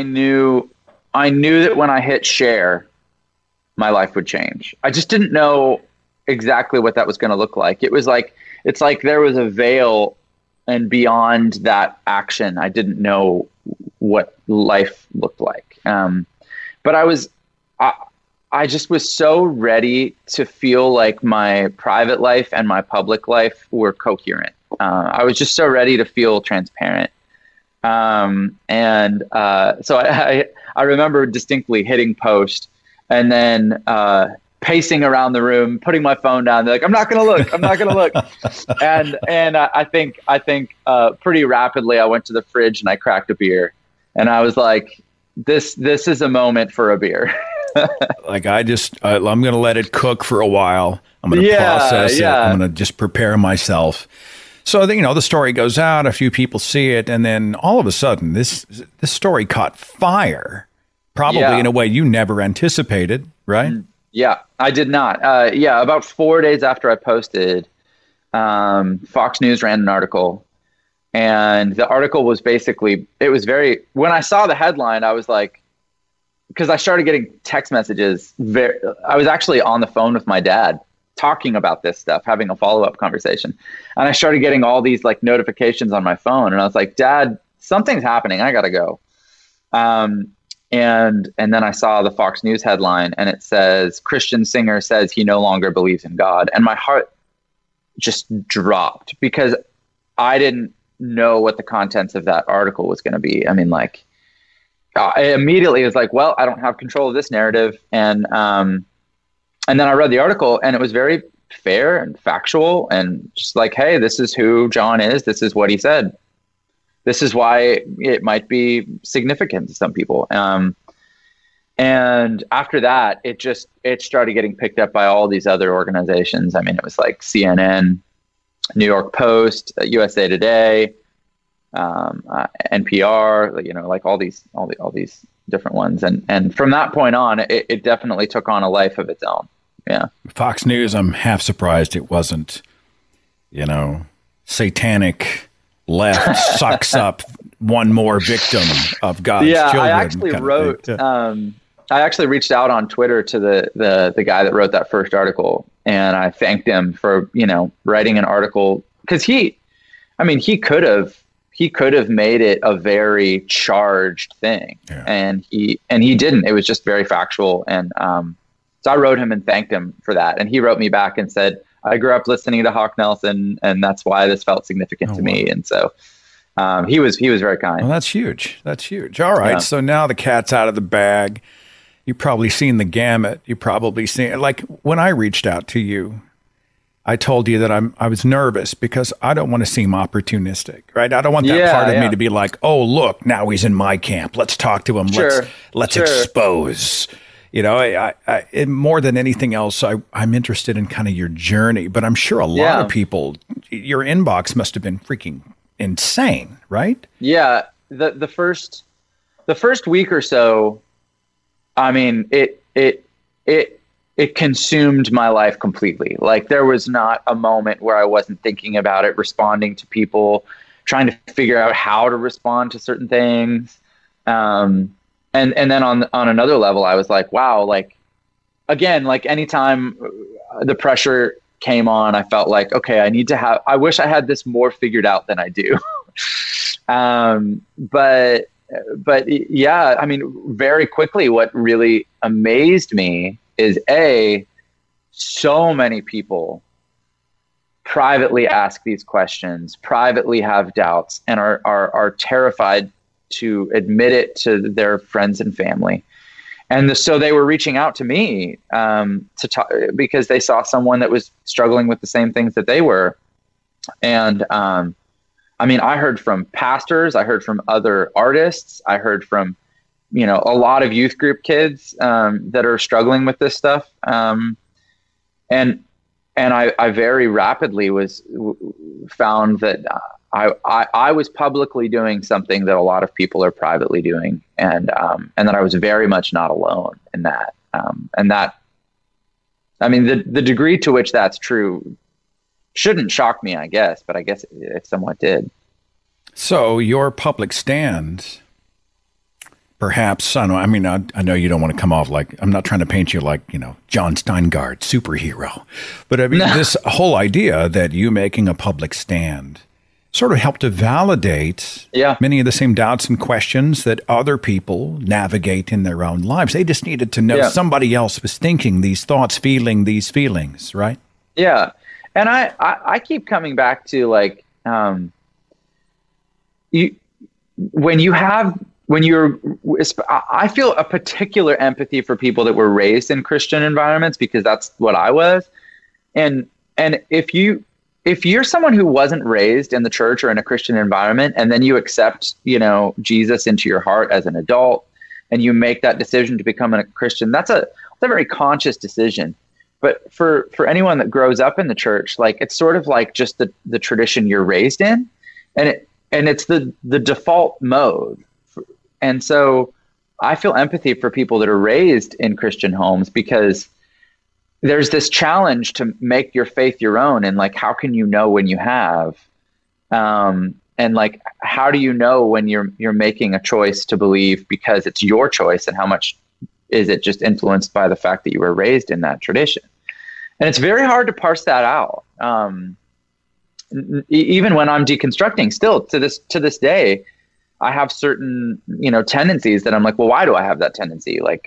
S7: that when I hit share, my life would change. I just didn't know exactly what that was going to look like. It's like there was a veil, and beyond that action, I didn't know what life looked like. But I just was so ready to feel like my private life and my public life were coherent. I was just so ready to feel transparent. So I remember distinctly hitting post, and then pacing around the room, putting my phone down. They're like, I'm not going to look. And I think pretty rapidly I went to the fridge and I cracked a beer, and I was like, this is a moment for a beer.
S6: Like I'm going to let it cook for a while. I'm going to process it. I'm going to just prepare myself. So, the story goes out, a few people see it, and then all of a sudden this story caught fire. Probably in a way you never anticipated, right?
S7: Yeah, I did not. About 4 days after I posted, Fox News ran an article, and the article was basically, when I saw the headline, I was like, because I started getting text messages. I was actually on the phone with my dad talking about this stuff, having a follow-up conversation. And I started getting all these notifications on my phone, and I was like, Dad, something's happening. I got to go. And then I saw the Fox News headline, and it says, Christian singer says he no longer believes in God. And my heart just dropped, because I didn't know what the contents of that article was going to be. I mean, like, I immediately was like, well, I don't have control of this narrative. And then I read the article, and it was very fair and factual, and just like, hey, this is who John is. This is what he said. This is why it might be significant to some people. And after that, it started getting picked up by all these other organizations. I mean, it was like CNN, New York Post, USA Today, NPR, you know, like all these different ones. And from that point on, it definitely took on a life of its own. Yeah.
S6: Fox News, I'm half surprised it wasn't, you know, satanic left sucks up one more victim of God's children.
S7: I actually wrote, I actually reached out on Twitter to the guy that wrote that first article, and I thanked him for, you know, writing an article, because he could have made it a very charged thing, and he didn't. It was just very factual, and so I wrote him and thanked him for that, and he wrote me back and said, I grew up listening to Hawk Nelson, and that's why this felt significant to me. And so he was very kind.
S6: Well, that's huge. That's huge. All right. Yeah. So now the cat's out of the bag. You've probably seen the gamut. You probably seen, like, when I reached out to you, I told you that I was nervous because I don't want to seem opportunistic, right? I don't want that part of me to be like, oh, look, now he's in my camp. Let's talk to him.
S7: Sure.
S6: Let's expose. You know, I more than anything else, I'm interested in kind of your journey, but I'm sure a lot of people, your inbox must have been freaking insane, right? Yeah.
S7: The first week or so, I mean, it consumed my life completely. Like, there was not a moment where I wasn't thinking about it, responding to people, trying to figure out how to respond to certain things. And then on another level, I was like, wow, like, again, like, anytime the pressure came on, I felt like, okay, I wish I had this more figured out than I do. But yeah, I mean, very quickly, what really amazed me is so many people privately ask these questions, privately have doubts, and are terrified to admit it to their friends and family. And so they were reaching out to me to talk, because they saw someone that was struggling with the same things that they were. And I mean, I heard from pastors, I heard from other artists, I heard from, you know, a lot of youth group kids that are struggling with this stuff. And I very rapidly found that I was publicly doing something that a lot of people are privately doing, and that I was very much not alone in that. And that, I mean, the degree to which that's true shouldn't shock me, I guess, but I guess it somewhat did.
S6: So your public stand, perhaps, I know you don't want to come off like, I'm not trying to paint you like, you know, John Steingart, superhero, but I mean, this whole idea that you making a public stand sort of helped to validate many of the same doubts and questions that other people navigate in their own lives. They just needed to know somebody else was thinking these thoughts, feeling these feelings, right?
S7: Yeah. And I keep coming back to, like, I feel a particular empathy for people that were raised in Christian environments, because that's what I was. And if you're someone who wasn't raised in the church or in a Christian environment, and then you accept, you know, Jesus into your heart as an adult, and you make that decision to become a Christian, that's a very conscious decision. But for anyone that grows up in the church, like, it's sort of like just the tradition you're raised in, and it's the default mode. And so I feel empathy for people that are raised in Christian homes, because there's this challenge to make your faith your own. And, like, how can you know when you have, and, like, how do you know when you're making a choice to believe because it's your choice, and how much is it just influenced by the fact that you were raised in that tradition? And it's very hard to parse that out. Even when I'm deconstructing, still to this day, I have certain, you know, tendencies that I'm like, well, why do I have that tendency? Like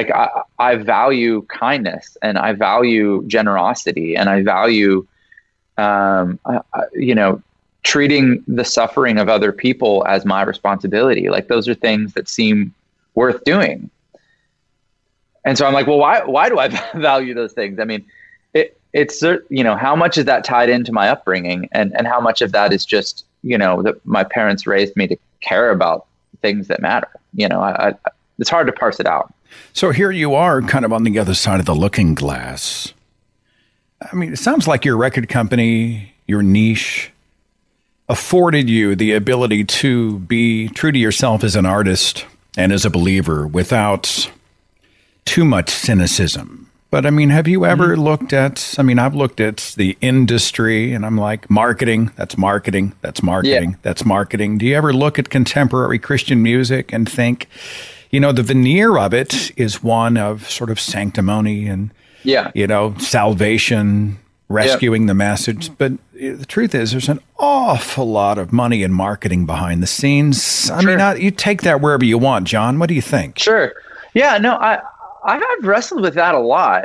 S7: I value kindness, and I value generosity, and I value treating the suffering of other people as my responsibility. Like those are things that seem worth doing. And so I'm like, well, why do I value those things? I mean, it's how much is that tied into my upbringing, and how much of that is just, that my parents raised me to care about things that matter. It's hard to parse it out.
S6: So here you are kind of on the other side of the looking glass. I mean, it sounds like your record company, your niche, afforded you the ability to be true to yourself as an artist and as a believer without too much cynicism. But I mean, have you ever looked at, I've looked at the industry and I'm like, marketing, that's marketing, that's marketing, that's marketing. Do you ever look at contemporary Christian music and think, the veneer of it is one of sort of sanctimony and, salvation, rescuing the message. But the truth is there's an awful lot of money in marketing behind the scenes. I mean, you take that wherever you want. John, what do you think?
S7: Sure. Yeah, no, I've wrestled with that a lot.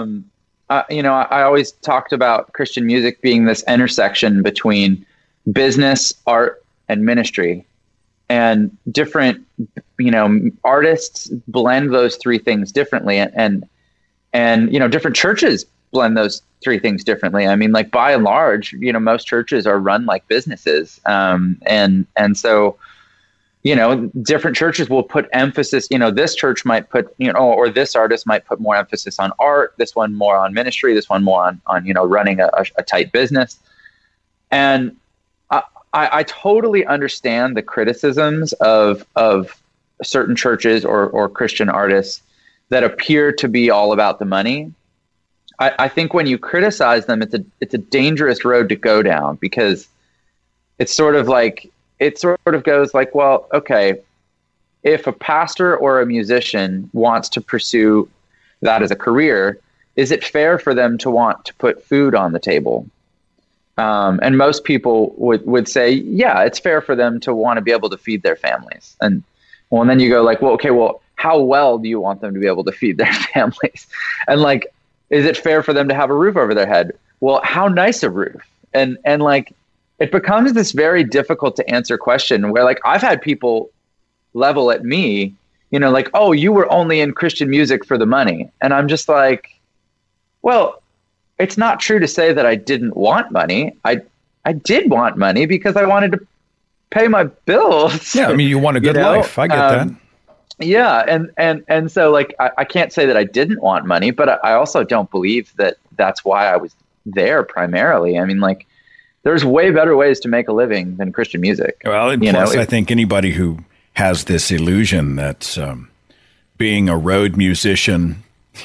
S7: I always talked about Christian music being this intersection between business, art, and ministry. And different, artists blend those three things differently. And different churches blend those three things differently. I mean, like by and large, most churches are run like businesses. And so, different churches will put emphasis, this church might put, or this artist might put more emphasis on art, this one more on ministry, this one more on running a tight business. And I totally understand the criticisms of certain churches or Christian artists that appear to be all about the money. I think when you criticize them, it's a dangerous road to go down, because it's sort of goes like, well, okay, if a pastor or a musician wants to pursue that as a career, is it fair for them to want to put food on the table? And most people would say, yeah, it's fair for them to want to be able to feed their families. And then you go like, well, okay, well, how well do you want them to be able to feed their families? And like, is it fair for them to have a roof over their head? Well, how nice a roof? And like, it becomes this very difficult to answer question where like, I've had people level at me, like, oh, you were only in Christian music for the money. And I'm just like, well, it's not true to say that I didn't want money. I did want money because I wanted to pay my bills.
S6: Yeah, I mean, you want a good life. I get that.
S7: Yeah, and so like I can't say that I didn't want money, but I also don't believe that that's why I was there primarily. I mean, like, there's way better ways to make a living than Christian music.
S6: Well, and plus, I think anybody who has this illusion that being a road musician,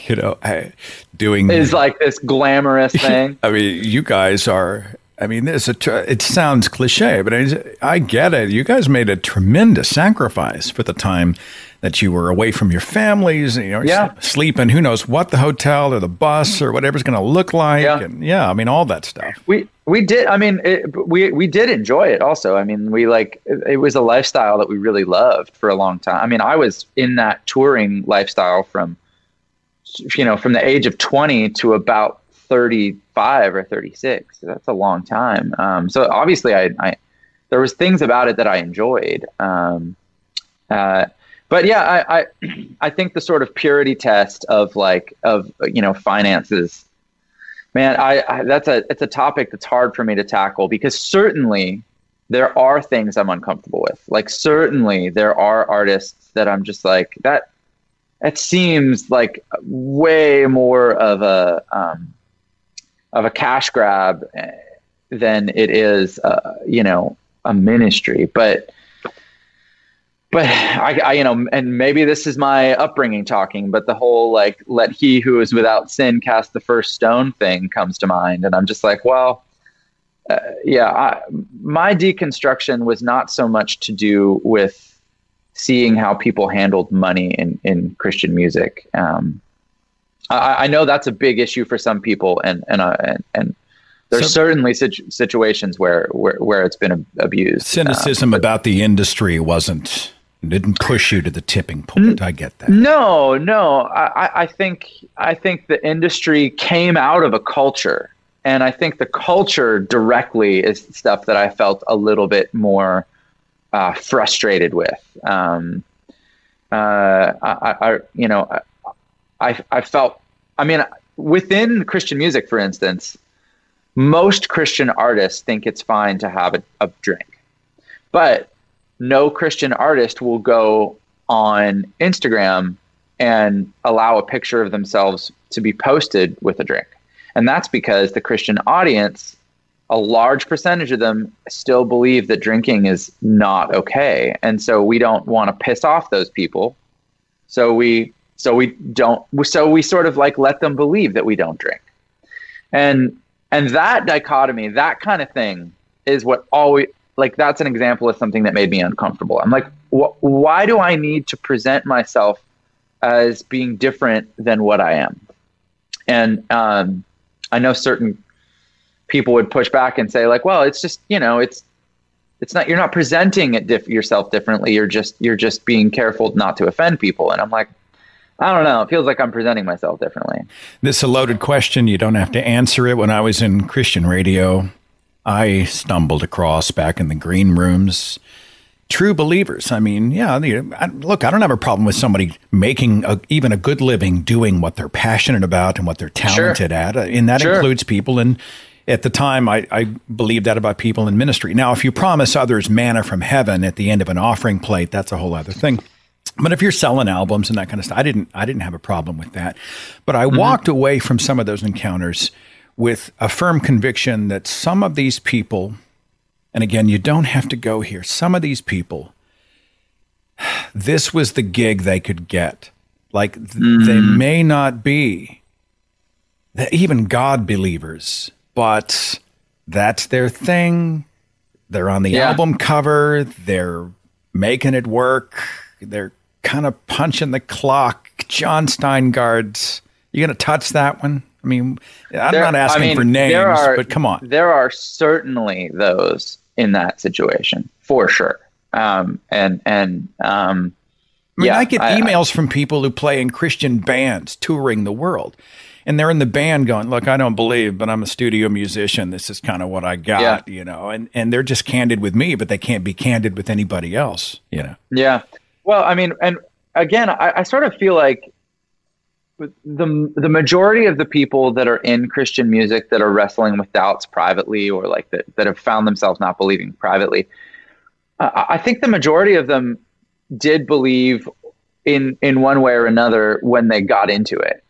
S6: doing
S7: is like this glamorous thing.
S6: I mean, you guys are. I mean, it sounds cliche, but I get it. You guys made a tremendous sacrifice for the time that you were away from your families, sleeping, who knows what, the hotel or the bus or whatever's going to look like. Yeah. And I mean, all that stuff.
S7: We did. I mean, we did enjoy it also. I mean, it was a lifestyle that we really loved for a long time. I mean, I was in that touring lifestyle from the age of 20 to about 35 or 36. So that's a long time. So obviously there was things about it that I enjoyed. But yeah, I think the sort of purity test of finances, man, it's a topic that's hard for me to tackle, because certainly there are things I'm uncomfortable with. Like, certainly there are artists that I'm just like, that it seems like way more of a cash grab than it is, a ministry. But I and maybe this is my upbringing talking, but the whole like, let he who is without sin cast the first stone thing comes to mind. And I'm just like, well, my deconstruction was not so much to do with seeing how people handled money in Christian music. I know that's a big issue for some people, and there's certainly situations where it's been abused.
S6: Cynicism about the industry didn't push you to the tipping point. I get that.
S7: No. I think the industry came out of a culture I think the culture directly is stuff that I felt a little bit more frustrated with. I felt, I mean, within Christian music, for instance, most Christian artists think it's fine to have a drink, but no Christian artist will go on Instagram and allow a picture of themselves to be posted with a drink. And that's because the Christian audience, a large percentage of them still believe that drinking is not okay. And so we don't want to piss off those people. So we sort of like let them believe that we don't drink. And that dichotomy, that kind of thing is what always, like, that's an example of something that made me uncomfortable. I'm like, why do I need to present myself as being different than what I am? And I know certain people would push back and say, like, well, it's just, it's not, you're not presenting yourself differently. You're just being careful not to offend people. And I'm like, I don't know. It feels like I'm presenting myself differently.
S6: This is a loaded question. You don't have to answer it. When I was in Christian radio, I stumbled across, back in the green rooms, true believers. I mean, yeah, look, I don't have a problem with somebody making even a good living doing what they're passionate about and what they're talented at. And that includes people. And at the time, I believed that about people in ministry. Now, if you promise others manna from heaven at the end of an offering plate, that's a whole other thing. But if you're selling albums and that kind of stuff, I didn't have a problem with that. But I walked away from some of those encounters with a firm conviction that some of these people, and again, you don't have to go here, some of these people, this was the gig they could get. Like, they may not be even God believers, but that's their thing. They're on the album cover. They're making it work. They're kind of punching the clock. John Steingard's. You going to touch that one? I mean, I'm not asking for names, but come on.
S7: There are certainly those in that situation, for sure. I get
S6: emails from people who play in Christian bands touring the world. And they're in the band going, look, I don't believe, but I'm a studio musician. This is kind of what I got, and they're just candid with me, but they can't be candid with anybody else,
S7: Yeah. Well, I mean, and again, I sort of feel like the majority of the people that are in Christian music that are wrestling with doubts privately, or like that have found themselves not believing privately, I think the majority of them did believe in one way or another when they got into it.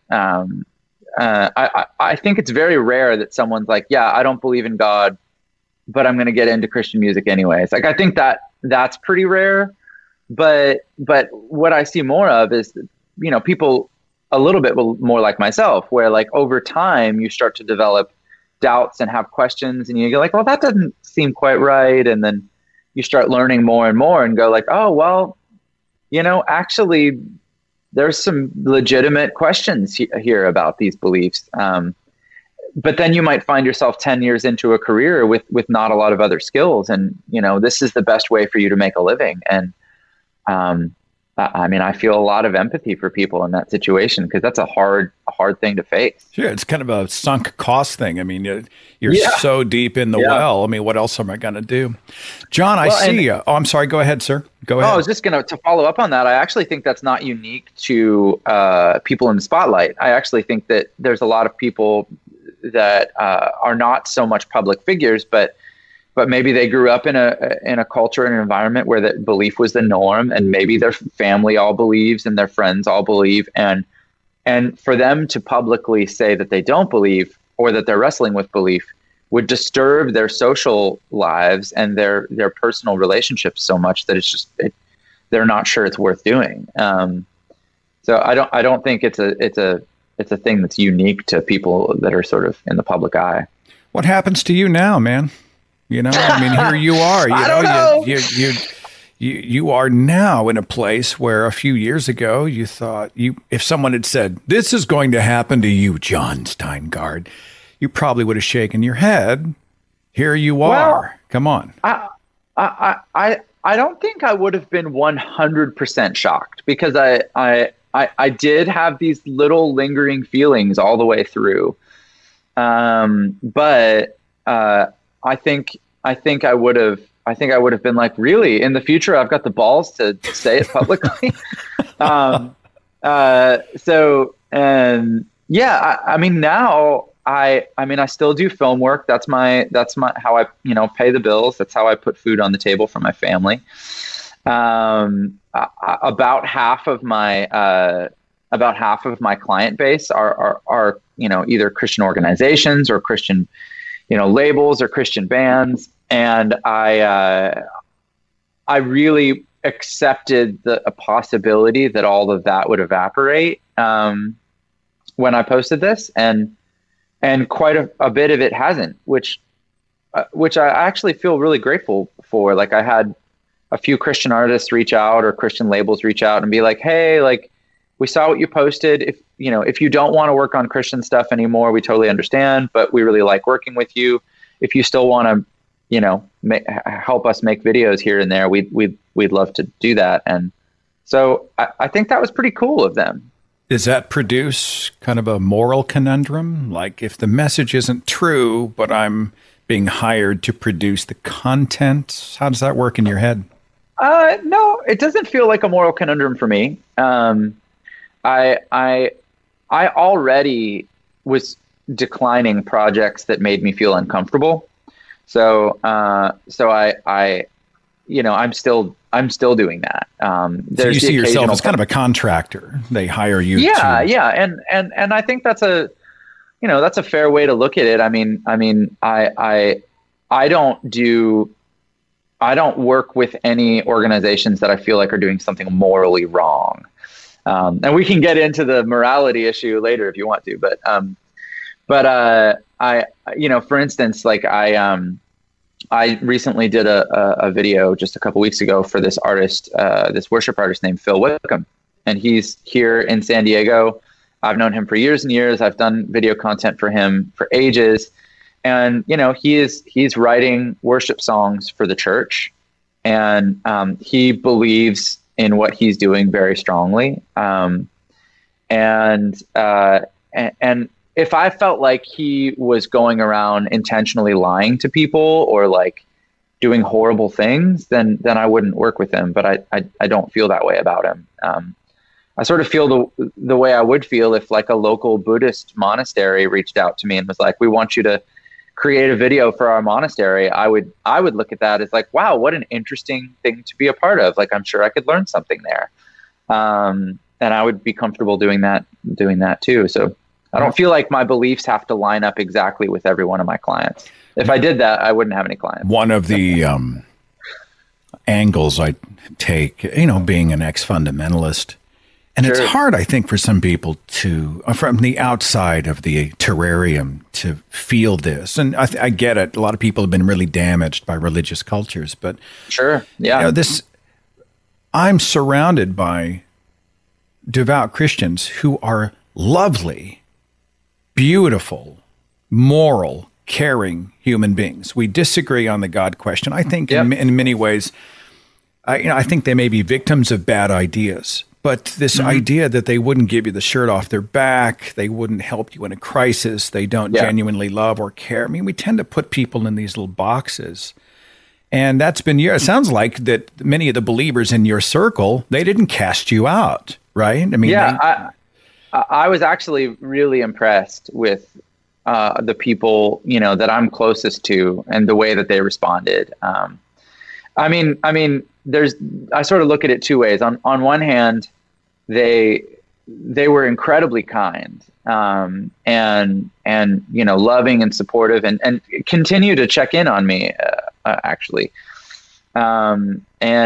S7: I think it's very rare that someone's like, yeah, I don't believe in God, but I'm going to get into Christian music anyways. Like, I think that's pretty rare, but what I see more of is, people a little bit more like myself, where like over time you start to develop doubts and have questions, and you go like, well, that doesn't seem quite right. And then you start learning more and more and go like, oh, well, actually there's some legitimate questions here about these beliefs. But then you might find yourself 10 years into a career with not a lot of other skills. And, this is the best way for you to make a living. And, I mean, I feel a lot of empathy for people in that situation, because that's a hard thing to face.
S6: Sure. It's kind of a sunk cost thing. I mean, you're so deep in the well. I mean, what else am I going to do? John, I see you. Oh, I'm sorry. Go ahead, sir. Go ahead.
S7: I was just going to follow up on that. I actually think that's not unique to people in the spotlight. I actually think that there's a lot of people that are not so much public figures, but maybe they grew up in a culture and an environment where that belief was the norm, and maybe their family all believes and their friends all believe, and for them to publicly say that they don't believe or that they're wrestling with belief would disturb their social lives and their personal relationships so much that they're not sure it's worth doing. So I don't think it's a thing that's unique to people that are sort of in the public eye.
S6: What happens to you now, man? I mean, here you are. You are now in a place where a few years ago you thought if someone had said, this is going to happen to you, John Steingard, you probably would have shaken your head. Here you are. Well, come on.
S7: I don't think I would have been 100% shocked, because I did have these little lingering feelings all the way through. But I think I would have been like, really, in the future, I've got the balls to say it publicly. So, and yeah, I mean, now I still do film work. That's my, how I, pay the bills. That's how I put food on the table for my family. About half of my client base are either Christian organizations or Christian, labels or Christian bands. And I really accepted a possibility that all of that would evaporate when I posted this, and quite a bit of it hasn't, which I actually feel really grateful for. Like, I had a few Christian artists reach out, or Christian labels reach out and be like, hey, like, we saw what you posted. If you don't want to work on Christian stuff anymore, we totally understand, but we really like working with you. If you still want to, help us make videos here and there, we'd love to do that. And so I think that was pretty cool of them.
S6: Does that produce kind of a moral conundrum? Like, if the message isn't true, but I'm being hired to produce the content, how does that work in your head?
S7: No, it doesn't feel like a moral conundrum for me. I already was declining projects that made me feel uncomfortable. So I'm still doing that.
S6: So you see yourself as kind of a contractor. They hire you.
S7: Yeah. And I think that's a fair way to look at it. I mean, I don't work with any organizations that I feel like are doing something morally wrong. And we can get into the morality issue later if you want to, but for instance, like I recently did a video just a couple weeks ago for this artist, this worship artist named Phil Wickham, and he's here in San Diego. I've known him for years and years. I've done video content for him for ages, and he's writing worship songs for the church, and he believes in what he's doing very strongly, and if I felt like he was going around intentionally lying to people or like doing horrible things, then I wouldn't work with him. But I don't feel that way about him. I sort of feel the way I would feel if like a local Buddhist monastery reached out to me and was like, we want you to create a video for our monastery. I would look at that as like, wow, what an interesting thing to be a part of. Like, I'm sure I could learn something there. And I would be comfortable doing that too. So I don't feel like my beliefs have to line up exactly with every one of my clients. If I did that, I wouldn't have any clients.
S6: One of the angles I take, being an ex-fundamentalist, and It's hard, I think, for some people to, from the outside of the terrarium, to feel this. And I get it. A lot of people have been really damaged by religious cultures, but
S7: sure, yeah.
S6: I'm surrounded by devout Christians who are lovely, beautiful, moral, caring human beings. We disagree on the God question. I think in many ways, I think they may be victims of bad ideas, but this idea that they wouldn't give you the shirt off their back, they wouldn't help you in a crisis, they don't genuinely love or care. I mean, we tend to put people in these little boxes. And that's been it sounds like that many of the believers in your circle, they didn't cast you out, right? I mean,
S7: I was actually really impressed with the people, that I'm closest to and the way that they responded. I mean, I sort of look at it two ways. On one hand, they were incredibly kind, and loving and supportive, and continue to check in on me, actually. But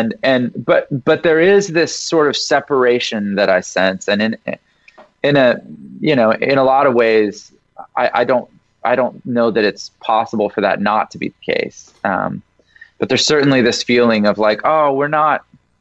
S7: there is this sort of separation that I sense, and in a lot of ways, I don't know that it's possible for that not to be the case. But there's certainly this feeling of like, oh, we're not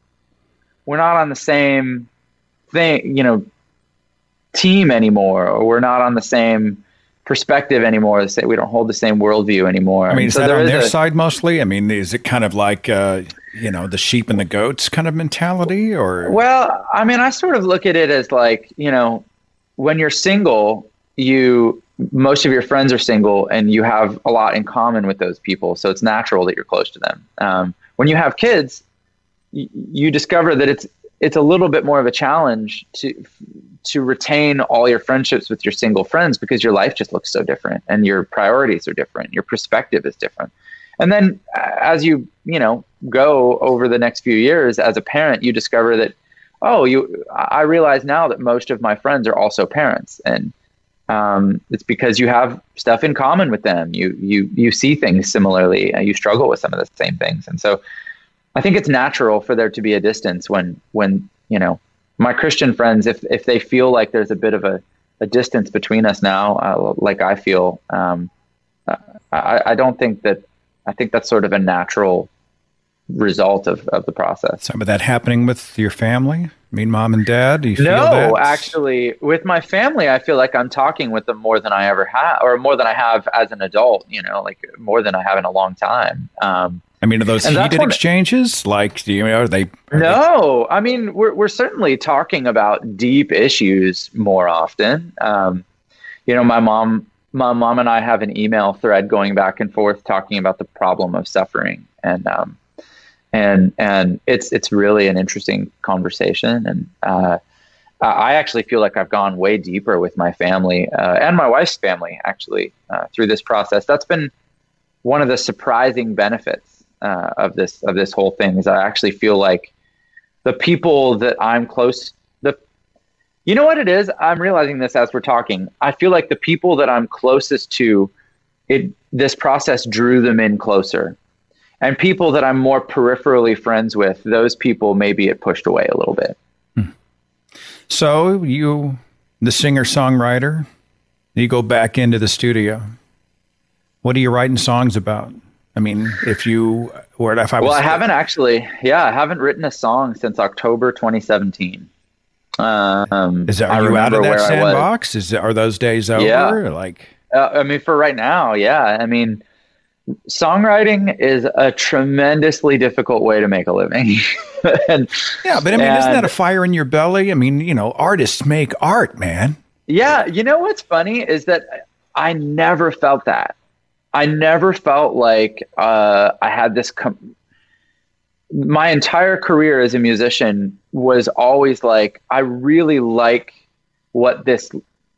S7: on the same thing, team anymore, or we're not on the same perspective anymore. We don't hold the same worldview anymore.
S6: I mean, is that on their side mostly? I mean, is it kind of like, the sheep and the goats kind of mentality, or? Well,
S7: I mean, I sort of look at it as like, when you're single, you most of your friends are single and you have a lot in common with those people. So it's natural that you're close to them. When you have kids, you discover that it's a little bit more of a challenge to retain all your friendships with your single friends, because your life just looks so different and your priorities are different. Your perspective is different. And then as you go over the next few years as a parent, you discover that, I realize now that most of my friends are also parents, and it's because you have stuff in common with them. You see things similarly, and you struggle with some of the same things. And so I think it's natural for there to be a distance when my Christian friends, if they feel like there's a bit of a distance between us now, like I feel, I don't think that, I think that's sort of a natural result of the process.
S6: Some of that happening with your family? I mean, mom and dad? Do you feel that?
S7: No, actually, with my family, I feel like I'm talking with them more than I ever have, or more than I have as an adult, like more than I have in a long time.
S6: I mean, are those heated exchanges? Like, are they?
S7: No, I mean, we're certainly talking about deep issues more often. My mom and I have an email thread going back and forth talking about the problem of suffering, and it's really an interesting conversation. And I actually feel like I've gone way deeper with my family and my wife's family actually through this process. That's been one of the surprising benefits of this whole thing, is I actually feel like the people that I'm close. You know what it is? I'm realizing this as we're talking. I feel like the people that I'm closest to, this process drew them in closer. And people that I'm more peripherally friends with, those people, maybe it pushed away a little bit.
S6: So you, the singer-songwriter, you go back into the studio. What are you writing songs about? I mean, I haven't actually. Yeah, I haven't written a song since October 2017. Are you out of that sandbox? Are those days over?
S7: Yeah. For right now, yeah. I mean, songwriting is a tremendously difficult way to make a living. Isn't
S6: that a fire in your belly? I mean, artists make art, man.
S7: Yeah. You know what's funny is that I never felt that. I never felt like I had this. My entire career as a musician was always like, I really like what this,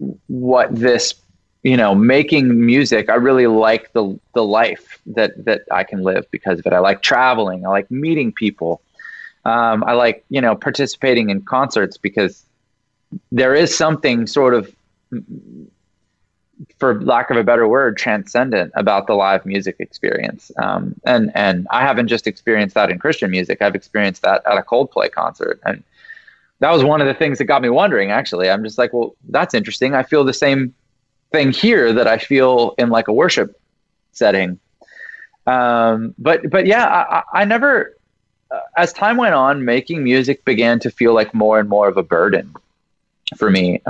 S7: making music. I really like the life that I can live because of it. I like traveling. I like meeting people. I like, participating in concerts, because there is something sort of, for lack of a better word, transcendent about the live music experience. And I haven't just experienced that in Christian music. I've experienced that at a Coldplay concert. And that was one of the things that got me wondering, actually. I'm just like, well, that's interesting. I feel the same thing here that I feel in like a worship setting. But yeah, I never, as time went on, making music began to feel like more and more of a burden for me.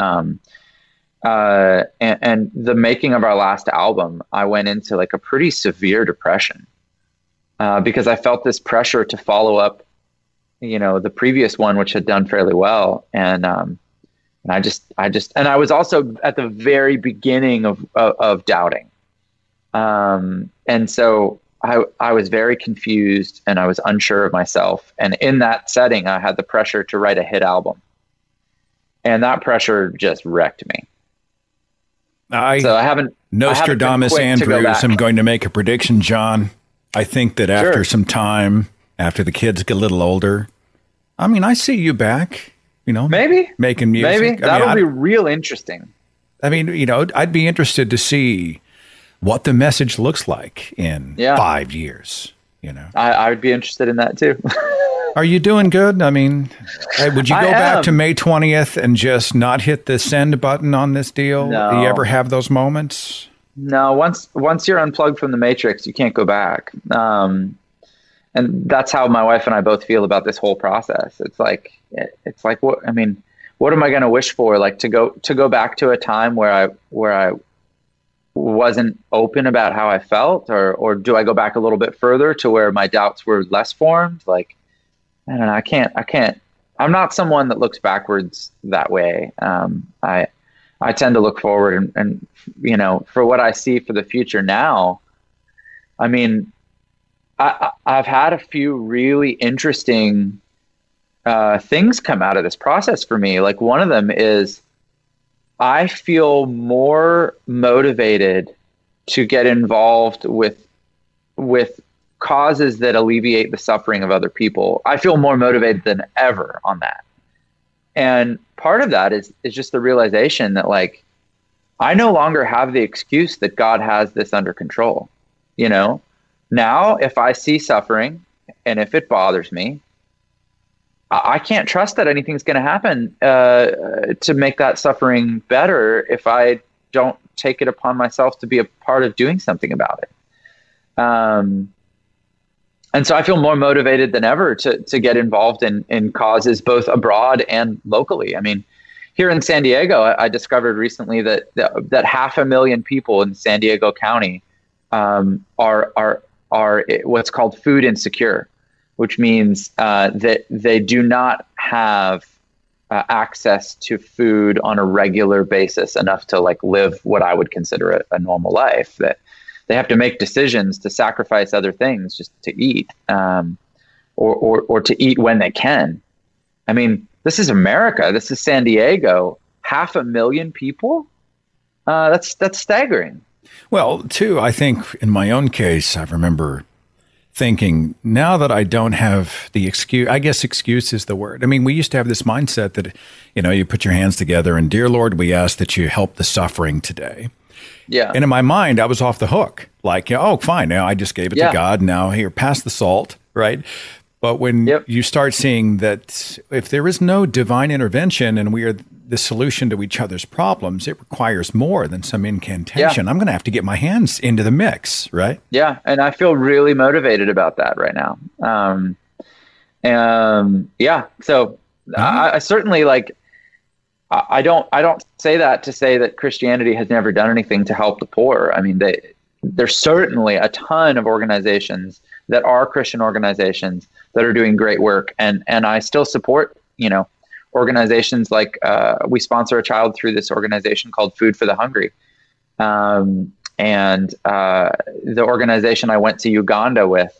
S7: And the making of our last album, I went into like a pretty severe depression because I felt this pressure to follow up, the previous one, which had done fairly well. And I was also at the very beginning of doubting. And so I was very confused and I was unsure of myself. And in that setting, I had the pressure to write a hit album. And that pressure just wrecked me.
S6: Nostradamus Andrews, I'm going to make a prediction, John. I think that after some time, after the kids get a little older, I see you back,
S7: maybe
S6: making music.
S7: Maybe that'll be real interesting.
S6: I'd be interested to see what the message looks like in 5 years.
S7: I would be interested in that too.
S6: Are you doing good? Would you go back to May 20th and just not hit the send button on this deal?
S7: No.
S6: Do you ever have those moments?
S7: No, once you're unplugged from the matrix, you can't go back. And that's how my wife and I both feel about this whole process. It's like what am I going to wish for? Like to go back to a time where I wasn't open about how I felt, or do I go back a little bit further to where my doubts were less formed? Like, I don't know. I can't. I'm not someone that looks backwards that way. I tend to look forward and for what I see for the future now. I mean, I've had a few really interesting things come out of this process for me. Like, one of them is I feel more motivated to get involved with causes that alleviate the suffering of other people. I feel more motivated than ever on that. And part of that is just the realization that, like, I no longer have the excuse that God has this under control. Now, if I see suffering and if it bothers me, I can't trust that anything's going to happen to make that suffering better if I don't take it upon myself to be a part of doing something about it. And so I feel more motivated than ever to get involved in causes both abroad and locally. I mean, here in San Diego, I discovered recently that 500,000 people in San Diego County are what's called food insecure, which means that they do not have access to food on a regular basis enough to, like, live what I would consider a normal life. That they have to make decisions to sacrifice other things just to eat, or to eat when they can. I mean, this is America. This is San Diego. 500,000 people. That's staggering.
S6: Well, too, I think in my own case, I remember thinking, now that I don't have the excuse, I guess excuse is the word. I mean, we used to have this mindset that, you put your hands together and, dear Lord, we ask that you help the suffering today.
S7: Yeah.
S6: And in my mind, I was off the hook. Like, oh, fine. Now I just gave it to God. Now here, pass the salt, right? But when you start seeing that if there is no divine intervention and we are the solution to each other's problems, it requires more than some incantation.
S7: Yeah.
S6: I'm going to have to get my hands into the mix, right?
S7: Yeah, and I feel really motivated about that right now. So I certainly, like, I don't say that to say that Christianity has never done anything to help the poor. I mean, there's certainly a ton of organizations that are Christian organizations that are doing great work, and I still support, organizations like we sponsor a child through this organization called Food for the Hungry, and the organization I went to Uganda with,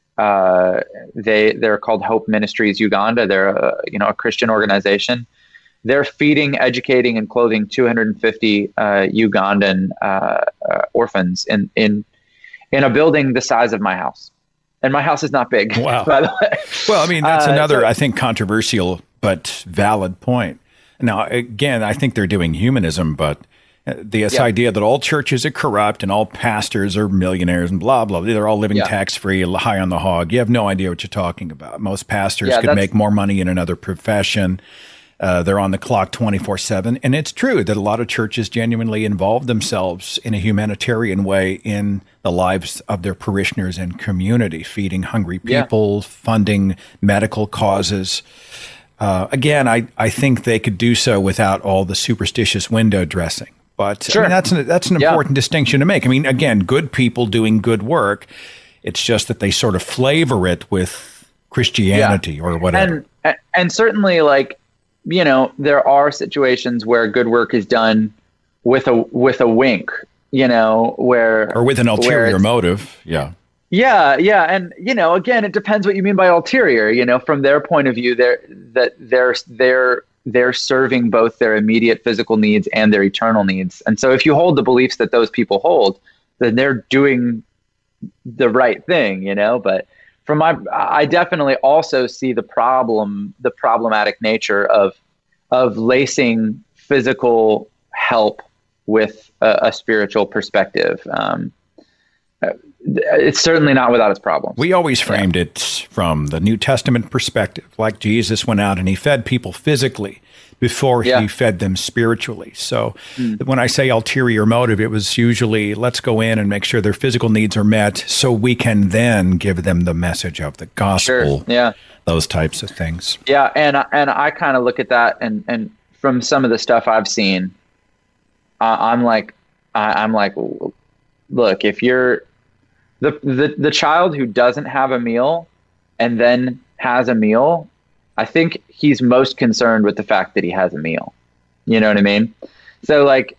S7: they're called Hope Ministries Uganda. They're a Christian organization. They're feeding, educating, and clothing 250 Ugandan orphans in a building the size of my house. And my house is not big.
S6: Wow.
S7: By the way.
S6: Well, I mean, that's another, I think, controversial but valid point. Now, again, I think they're doing humanism, but this idea that all churches are corrupt and all pastors are millionaires and blah, blah, they're all living tax-free, high on the hog. You have no idea what you're talking about. Most pastors could make more money in another profession. They're on the clock 24/7. And it's true that a lot of churches genuinely involve themselves in a humanitarian way in the lives of their parishioners and community, feeding hungry people, funding medical causes. Again, I think they could do so without all the superstitious window dressing. But
S7: sure.
S6: I mean, that's an important distinction to make. I mean, again, good people doing good work. It's just that they sort of flavor it with Christianity or whatever.
S7: And certainly, like, there are situations where good work is done with a wink, where
S6: or with an ulterior motive. Yeah.
S7: Yeah. And, again, it depends what you mean by ulterior, from their point of view, they're serving both their immediate physical needs and their eternal needs. And so if you hold the beliefs that those people hold, then they're doing the right thing, but I definitely also see the problematic nature of lacing physical help with a spiritual perspective. It's certainly not without its problems.
S6: We always framed it from the New Testament perspective, like Jesus went out and he fed people physically before he fed them spiritually. So when I say ulterior motive, it was usually let's go in and make sure their physical needs are met so we can then give them the message of the gospel.
S7: Sure. Yeah.
S6: Those types of things.
S7: Yeah. And I kind of look at that and from some of the stuff I've seen, I'm like, look, if you're the child who doesn't have a meal and then has a meal, I think he's most concerned with the fact that he has a meal. You know what I mean? So like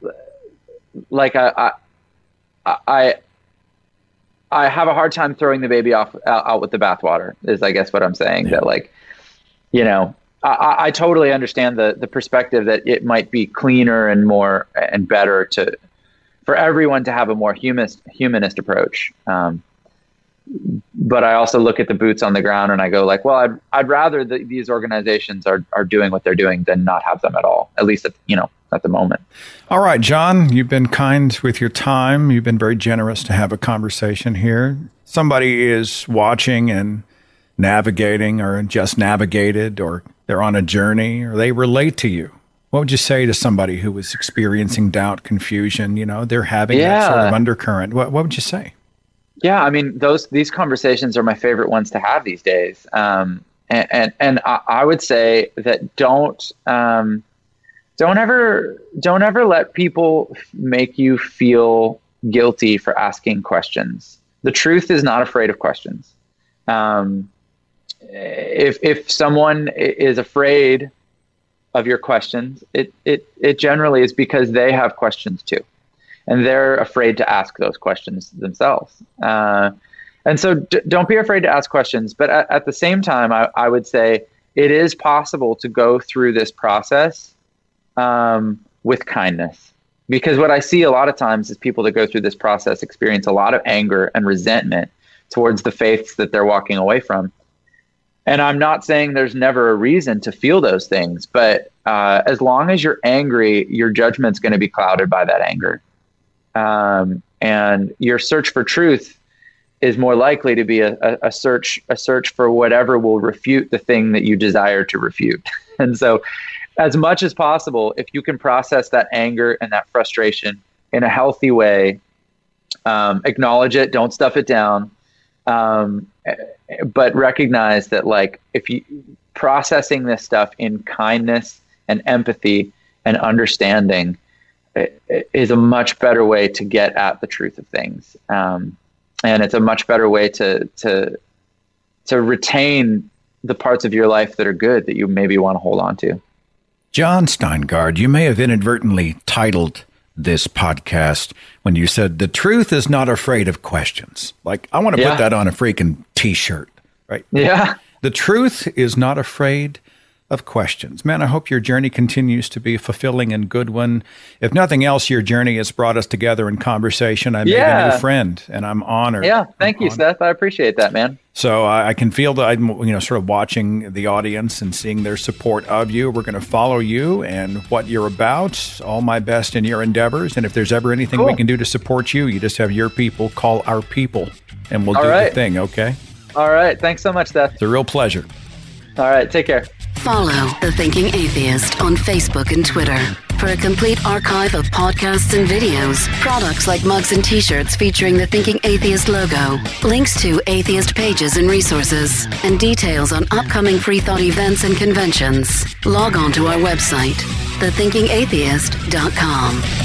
S7: I have a hard time throwing the baby out with the bathwater is, I guess, what I'm saying. That like, you know, I totally understand the perspective that it might be cleaner and more and better for everyone to have a more humanist approach. But I also look at the boots on the ground and I go like, well, I'd rather these organizations are doing what they're doing than not have them at all, at least at the moment.
S6: All right, John, you've been kind with your time. You've been very generous to have a conversation here. Somebody is watching and navigating or just navigated, or they're on a journey, or they relate to you. What would you say to somebody who was experiencing doubt, confusion? You know, they're having that sort of undercurrent. What would you say? Yeah, I mean,
S7: these conversations are my favorite ones to have these days. And I would say that don't ever let people make you feel guilty for asking questions. The truth is not afraid of questions. If someone is afraid of your questions, it generally is because they have questions too, and they're afraid to ask those questions themselves. And so don't be afraid to ask questions. But at the same time, I would say it is possible to go through this process with kindness, because what I see a lot of times is people that go through this process experience a lot of anger and resentment towards the faiths that they're walking away from. And I'm not saying there's never a reason to feel those things, but as long as you're angry, your judgment's going to be clouded by that anger. And your search for truth is more likely to be a search for whatever will refute the thing that you desire to refute. And so as much as possible, if you can process that anger and that frustration in a healthy way, acknowledge it, don't stuff it down. But recognize that, like, if you processing this stuff in kindness and empathy and understanding is a much better way to get at the truth of things. And it's a much better way to retain the parts of your life that are good that you maybe want to hold on to.
S6: John Steingard, you may have inadvertently titled this podcast when you said the truth is not afraid of questions. Like, I want to put that on a freaking t-shirt, right?
S7: Yeah.
S6: The truth is not afraid of questions. Man, I hope your journey continues to be a fulfilling and good one. If nothing else, your journey has brought us together in conversation. I made a new friend, and I'm honored.
S7: Yeah, thank you, Seth. I appreciate that, man.
S6: So I can feel that I'm, sort of watching the audience and seeing their support of you. We're going to follow you and what you're about. All my best in your endeavors. And if there's ever anything we can do to support you, you just have your people call our people, and we'll do the thing, okay?
S7: All right. Thanks so much, Seth.
S6: It's a real pleasure.
S7: All right. Take care.
S2: Follow The Thinking Atheist on Facebook and Twitter for a complete archive of podcasts and videos, products like mugs and t-shirts featuring the Thinking Atheist logo, links to atheist pages and resources, and details on upcoming Free Thought events and conventions. Log on to our website, thethinkingatheist.com.